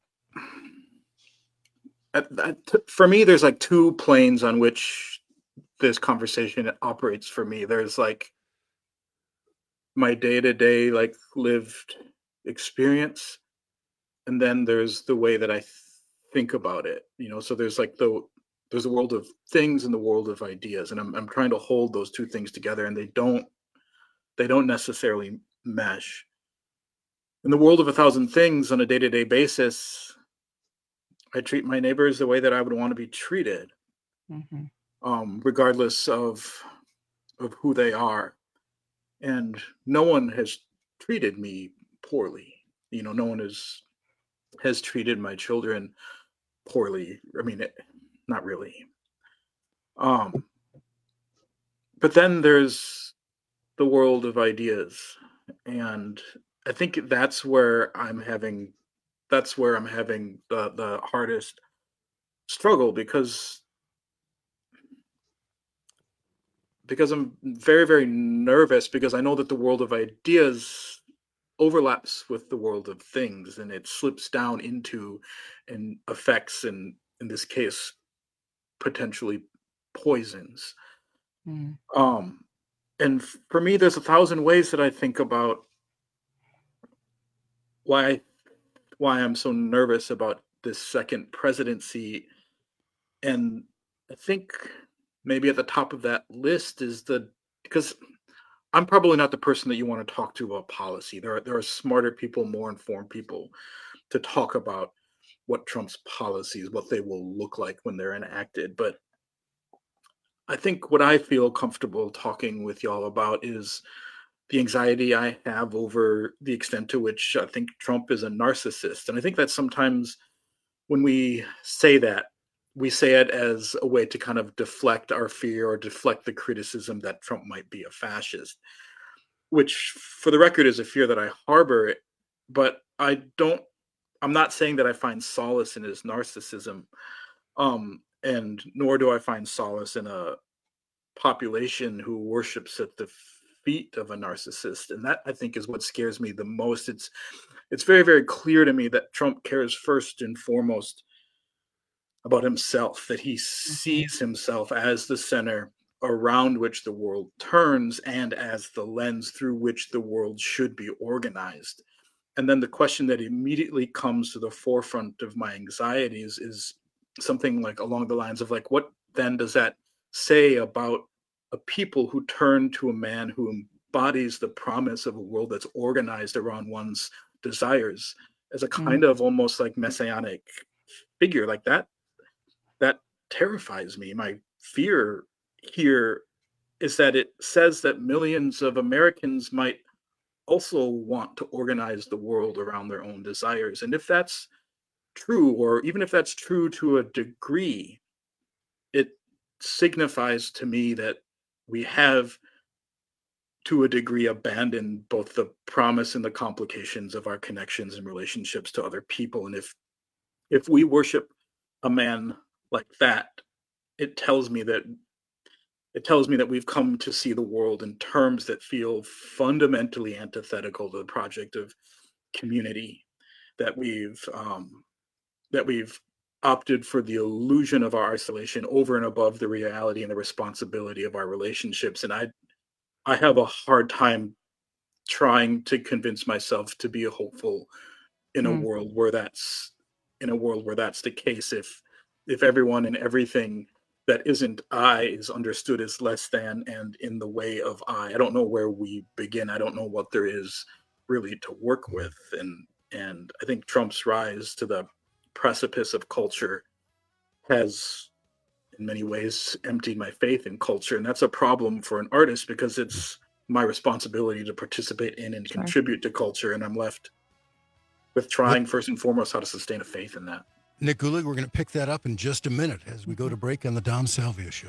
I, I, for me, there's like two planes on which this conversation operates for me. There's like my day-to-day, like lived experience, and then there's the way that I th- think about it. You know, so there's like the there's a world of things and the world of ideas, and I'm I'm trying to hold those two things together, and they don't they don't necessarily mesh. In the world of a thousand things, on a day-to-day basis, I treat my neighbors the way that I would want to be treated, Mm-hmm. um, regardless of of who they are. And no one has treated me poorly. You know, no one has has treated my children poorly. I mean, it, not really. Um, but then there's the world of ideas, and I think that's where I'm having that's where I'm having the the hardest struggle, because because I'm very, very nervous, because I know that the world of ideas overlaps with the world of things, and it slips down into and affects, and in this case, potentially poisons. Mm. Um, and f- for me, there's a thousand ways that I think about why why I'm so nervous about this second presidency. And I think maybe at the top of that list is the because I'm probably not the person that you want to talk to about policy. There are there are smarter people, more informed people to talk about what Trump's policies, what they will look like when they're enacted. But I think what I feel comfortable talking with y'all about is the anxiety I have over the extent to which I think Trump is a narcissist. And I think that sometimes when we say that, we say it as a way to kind of deflect our fear or deflect the criticism that Trump might be a fascist, which for the record is a fear that I harbor. But I don't, I'm not saying that I find solace in his narcissism. Um, and nor do I find solace in a population who worships at the feet of a narcissist. And that, I think, is what scares me the most. It's it's very, very clear to me that Trump cares first and foremost about himself, that he sees himself as the center around which the world turns and as the lens through which the world should be organized. And then the question that immediately comes to the forefront of my anxieties is something like along the lines of like, what then does that say about a people who turn to a man who embodies the promise of a world that's organized around one's desires as a kind Mm. of almost like messianic figure? Like that, that terrifies me. My fear here is that it says that millions of Americans might also want to organize the world around their own desires. And if that's true, or even if that's true to a degree, it signifies to me that we have, to a degree, abandoned both the promise and the complications of our connections and relationships to other people. And if if we worship a man like that, it tells me that it tells me that we've come to see the world in terms that feel fundamentally antithetical to the project of community, that we've um, that we've opted for the illusion of our isolation over and above the reality and the responsibility of our relationships. And I I have a hard time trying to convince myself to be a hopeful in a Mm. world where that's in a world where that's the case. If if everyone and everything that isn't I is understood as less than and in the way of I, I don't know where we begin. I don't know what there is really to work with. And and I think Trump's rise to the precipice of culture has in many ways emptied my faith in culture. And that's a problem for an artist, because it's my responsibility to participate in and Sure. contribute to culture. And I'm left with trying first and foremost how to sustain a faith in that. Nick Gulig, we're going to pick that up in just a minute as we go to break on the Dom Salvia Show.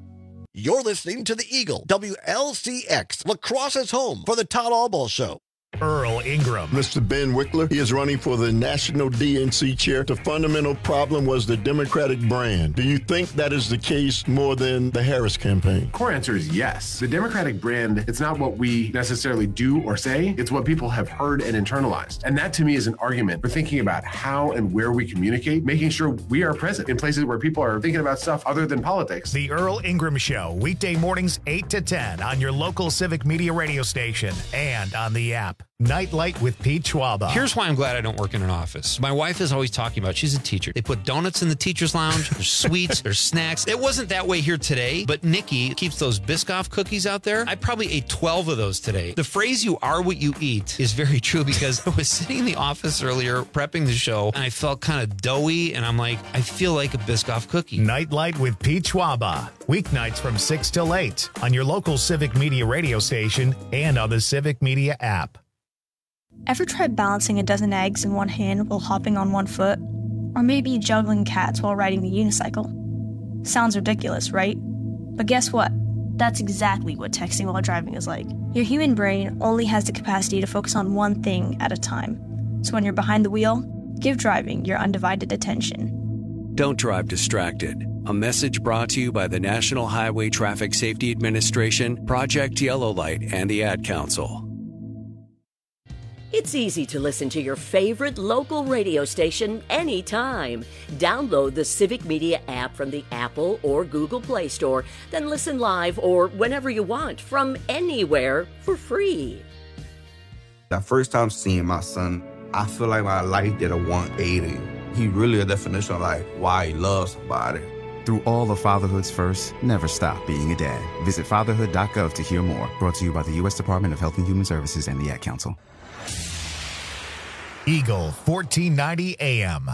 You're listening to the Eagle, W L C X, La Crosse's home for the Todd Albaugh Show. Earl Ingram. Mister Ben Wickler, he is running for the National D N C chair. The fundamental problem was the Democratic brand. Do you think that is the case more than the Harris campaign? Core answer is yes. The Democratic brand, it's not what we necessarily do or say, it's what people have heard and internalized. And that to me is an argument for thinking about how and where we communicate, making sure we are present in places where people are thinking about stuff other than politics. The Earl Ingram Show, weekday mornings eight to ten on your local Civic Media radio station and on the app. Nightlight with Pete Schwaba. Here's why I'm glad I don't work in an office. My wife is always talking about, she's a teacher. They put donuts in the teacher's lounge. There's sweets, there's snacks. It wasn't that way here today, but Nikki keeps those Biscoff cookies out there. I probably ate twelve of those today. The phrase you are what you eat is very true because I was sitting in the office earlier prepping the show and I felt kind of doughy and I'm like, I feel like a Biscoff cookie. Nightlight with Pete Schwaba. Weeknights from six till eight on your local Civic Media radio station and on the Civic Media app. Ever tried balancing a dozen eggs in one hand while hopping on one foot? Or maybe juggling cats while riding the unicycle? Sounds ridiculous, right? But guess what? That's exactly what texting while driving is like. Your human brain only has the capacity to focus on one thing at a time. So when you're behind the wheel, give driving your undivided attention. Don't drive distracted. A message brought to you by the National Highway Traffic Safety Administration, Project Yellow Light, and the Ad Council. It's easy to listen to your favorite local radio station anytime. Download the Civic Media app from the Apple or Google Play Store, then listen live or whenever you want from anywhere for free. The first time seeing my son, I feel like my life did a one eighty. He really a definition of like why he loves somebody. Through all of fatherhood's first, never stop being a dad. Visit fatherhood dot gov to hear more. Brought to you by the U S Department of Health and Human Services and the Ad Council. Eagle fourteen ninety A M.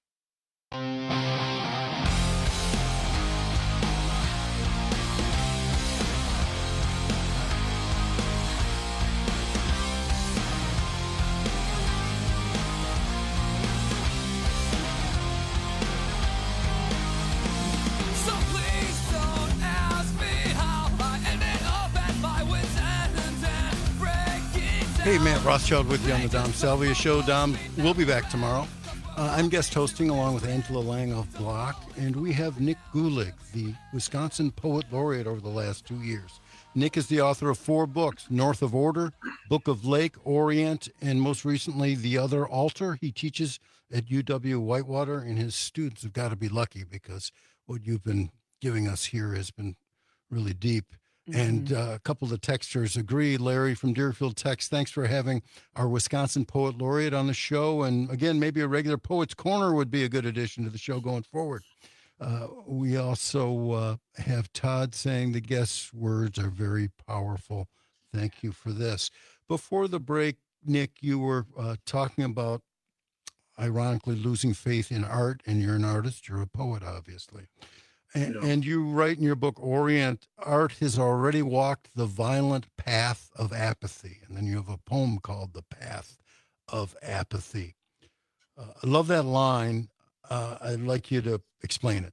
Hey, Matt Rothschild with you on the Dom Salvia Show. Dom, we'll be back tomorrow. Uh, I'm guest hosting along with Angela Lang of Block, and we have Nick Gulig, the Wisconsin Poet Laureate over the last two years. Nick is the author of four books, North of Order, Book of Lake, Orient, and most recently, The Other Altar. He teaches at U W Whitewater, and his students have got to be lucky because what you've been giving us here has been really deep. Mm-hmm. And uh, a couple of the texters agree. Larry from Deerfield Text, thanks for having our Wisconsin Poet Laureate on the show. And again, maybe a regular Poet's Corner would be a good addition to the show going forward. Uh, we also uh, have Todd saying the guest's words are very powerful. Thank you for this. Before the break, Nick, you were uh, talking about, ironically, losing faith in art, and you're an artist. You're a poet, obviously. And, Yeah. and you write in your book, Orient, art has already walked the violent path of apathy. And then you have a poem called The Path of Apathy. Uh, I love that line. Uh, I'd like you to explain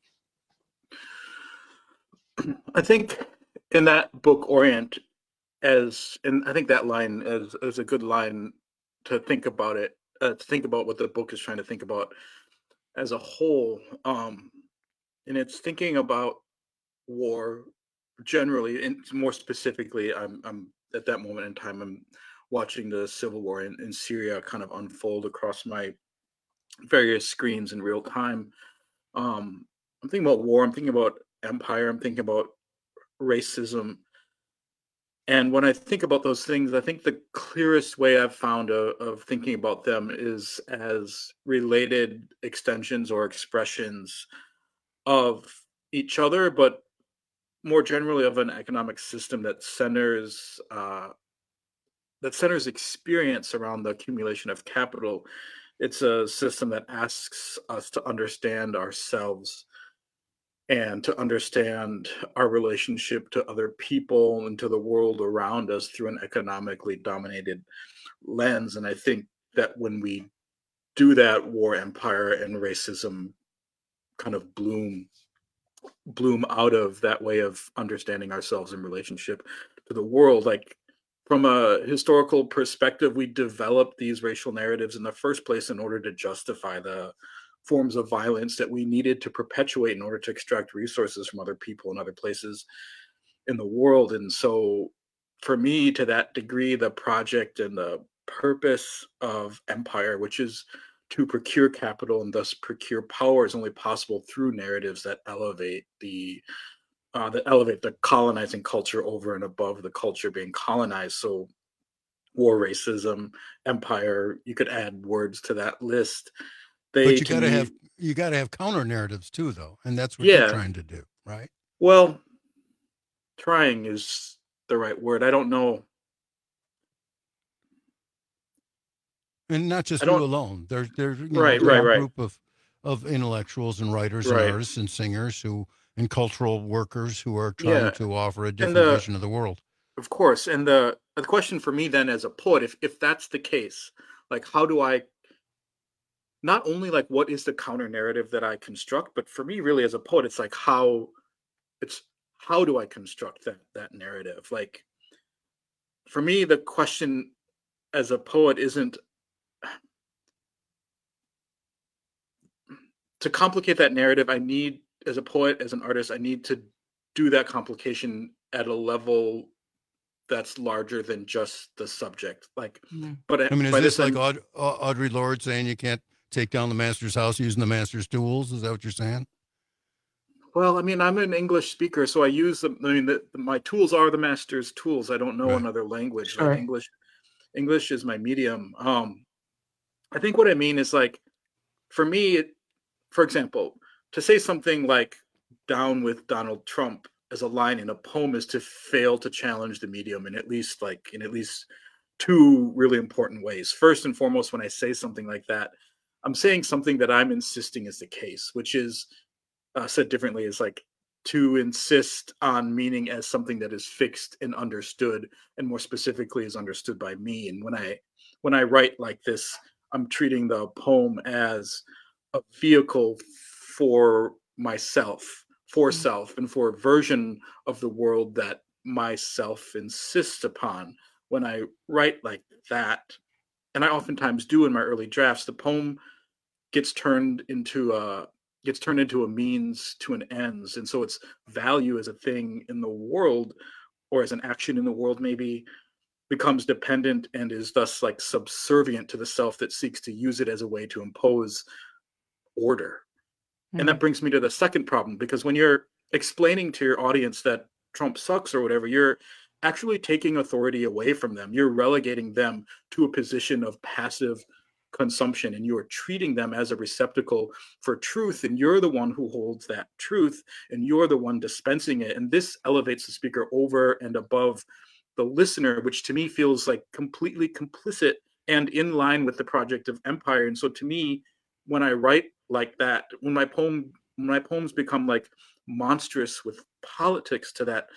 it. I think in that book, Orient, as and I think that line is, is a good line to think about it, uh, to think about what the book is trying to think about as a whole. Um, and it's thinking about war generally, and more specifically, I'm, I'm at that moment in time, I'm watching the civil war in, in Syria kind of unfold across my various screens in real time. Um, I'm thinking about war. I'm thinking about empire. I'm thinking about racism. And when I think about those things, I think the clearest way I've found of, of thinking about them is as related extensions or expressions of each other, but more generally of an economic system that centers uh, that centers experience around the accumulation of capital. It's a system that asks us to understand ourselves and to understand our relationship to other people and to the world around us through an economically dominated lens. And I think that when we do that, war, empire, and racism kind of bloom bloom out of that way of understanding ourselves in relationship to the world. Like from a historical perspective, we developed these racial narratives in the first place in order to justify the forms of violence that we needed to perpetuate in order to extract resources from other people and other places in the world. And so for me, to that degree, the project and the purpose of empire, which is to procure capital and thus procure power, is only possible through narratives that elevate the uh, that elevate the colonizing culture over and above the culture being colonized. So war, racism, empire, you could add words to that list. They, but you to got to me- have you got to have counter narratives too, though, and that's what Yeah. you're trying to do, right? Well, trying is the right word. I don't know. And not just I you don't- alone. There's there's you know, Right, there's right, a right. group of of intellectuals and writers Right. and artists and singers who and cultural workers who are trying Yeah. to offer a And different the- vision of the world. Of course. And the, the question for me then as a poet, if if that's the case, like how do I not only like what is the counter narrative that I construct, but for me really as a poet, it's like how it's how do I construct that that narrative? Like for me, the question as a poet isn't to complicate that narrative. I need, as a poet, as an artist, I need to do that complication at a level that's larger than just the subject. Like, but I mean, is by this like I'm- Aud- Au- Audre Lorde saying you can't take down the master's house using the master's tools? Is that what you're saying? Well, I mean, I'm an English speaker, so I use them. I mean, the, my tools are the master's tools. I don't know Right. another language. Sure. Like English, English is my medium. Um, I think what I mean is like, for me, it, for example, to say something like "down with Donald Trump" as a line in a poem is to fail to challenge the medium in at least like in at least two really important ways. First and foremost, when I say something like that, I'm saying something that I'm insisting is the case, which is uh, said differently is like to insist on meaning as something that is fixed and understood, and more specifically is understood by me. And when I when I write like this, I'm treating the poem as a vehicle for myself, for self, and for a version of the world that myself insists upon. When I write like that, and I oftentimes do in my early drafts, the poem gets turned into a gets turned into a means to an ends. And so its value as a thing in the world, or as an action in the world, maybe becomes dependent and is thus like subservient to the self that seeks to use it as a way to impose order. And that brings me to the second problem, because when you're explaining to your audience that Trump sucks or whatever, you're actually taking authority away from them. You're relegating them to a position of passive consumption, and you are treating them as a receptacle for truth, and you're the one who holds that truth, and you're the one dispensing it. And this elevates the speaker over and above the listener, which to me feels like completely complicit and in line with the project of empire. And so to me, when I write like that, when my poem when my poems become like monstrous with politics to that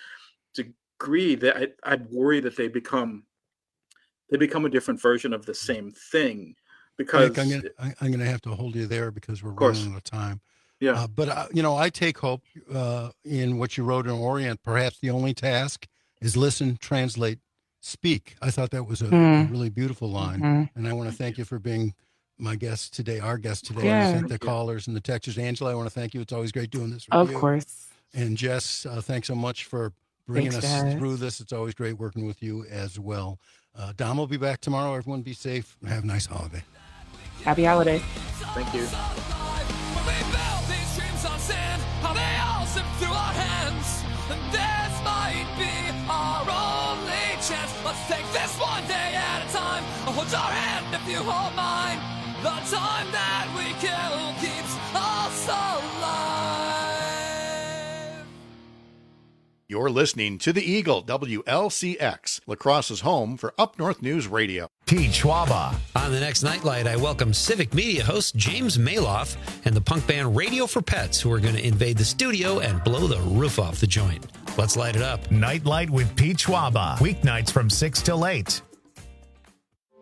degree, that I, I'd worry that they become they become a different version of the same thing. Because Mike, I'm gonna, I- I'm gonna have to hold you there because we're course. running out of time. Yeah. Uh, but uh, you know, I take hope uh, in what you wrote in Orient. Perhaps the only task is listen, translate, speak. I thought that was a, a Mm. really beautiful line, Mhm. and I want to thank you for being my guest today, our guest today. Yeah. I thank the callers and the texters. Angela, I want to thank you. It's always great doing this with Of you. course. And Jess, uh, thanks so much for bringing Thanks, us guys. through this. It's always great working with you as well. Uh, Dom will be back tomorrow. Everyone be safe and have a nice holiday. Happy holiday. Thank you. These dreams on sand, how they all slip through our hands. And this might be our only chance. Let's take this one day at a time. I'll hold your hand if you hold mine. The time that we kill keeps us alive. You're listening to The Eagle, W L C X, La Crosse's home for Up North News Radio. Pete Schwaba. On the next Nightlight, I welcome Civic Media host James Maloff and the punk band Radio for Pets, who are going to invade the studio and blow the roof off the joint. Let's light it up. Nightlight with Pete Schwaba. Weeknights from six till eight.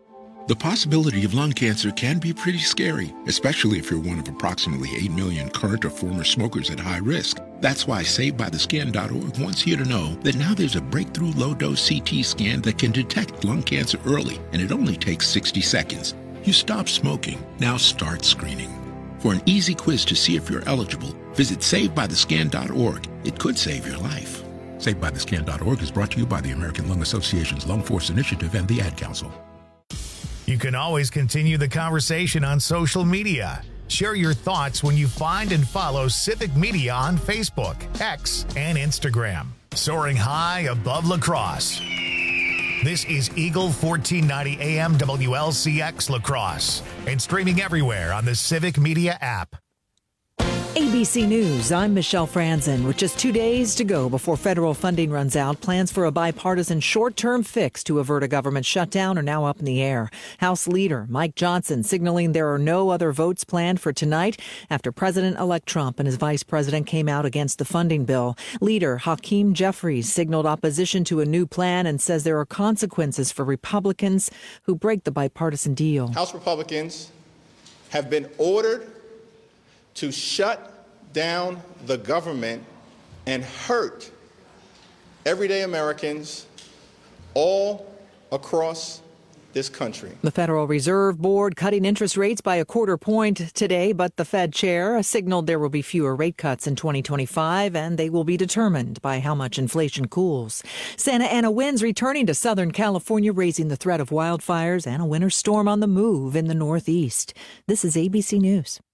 The possibility of lung cancer can be pretty scary, especially if you're one of approximately eight million current or former smokers at high risk. That's why Saved By The Scan dot org wants you to know that now there's a breakthrough low-dose C T scan that can detect lung cancer early, and it only takes sixty seconds. You stop smoking, now start screening. For an easy quiz to see if you're eligible, visit Saved By The Scan dot org. It could save your life. Saved By The Scan dot org is brought to you by the American Lung Association's Lung Force Initiative and the Ad Council. You can always continue the conversation on social media. Share your thoughts when you find and follow Civic Media on Facebook, X, and Instagram. Soaring high above La Crosse. This is Eagle fourteen ninety A M W L C X La Crosse and streaming everywhere on the Civic Media app. A B C News, I'm Michelle Franzen. With just two days to go before federal funding runs out, plans for a bipartisan short-term fix to avert a government shutdown are now up in the air. House Leader Mike Johnson signaling there are no other votes planned for tonight after President-elect Trump and his vice president came out against the funding bill. Leader Hakeem Jeffries signaled opposition to a new plan and says there are consequences for Republicans who break the bipartisan deal. House Republicans have been ordered to shut down the government and hurt everyday Americans all across this country. The Federal Reserve Board cutting interest rates by a quarter point today, but the Fed chair signaled there will be fewer rate cuts in twenty twenty-five, and they will be determined by how much inflation cools. Santa Ana winds returning to Southern California, raising the threat of wildfires and a winter storm on the move in the Northeast. This is A B C News.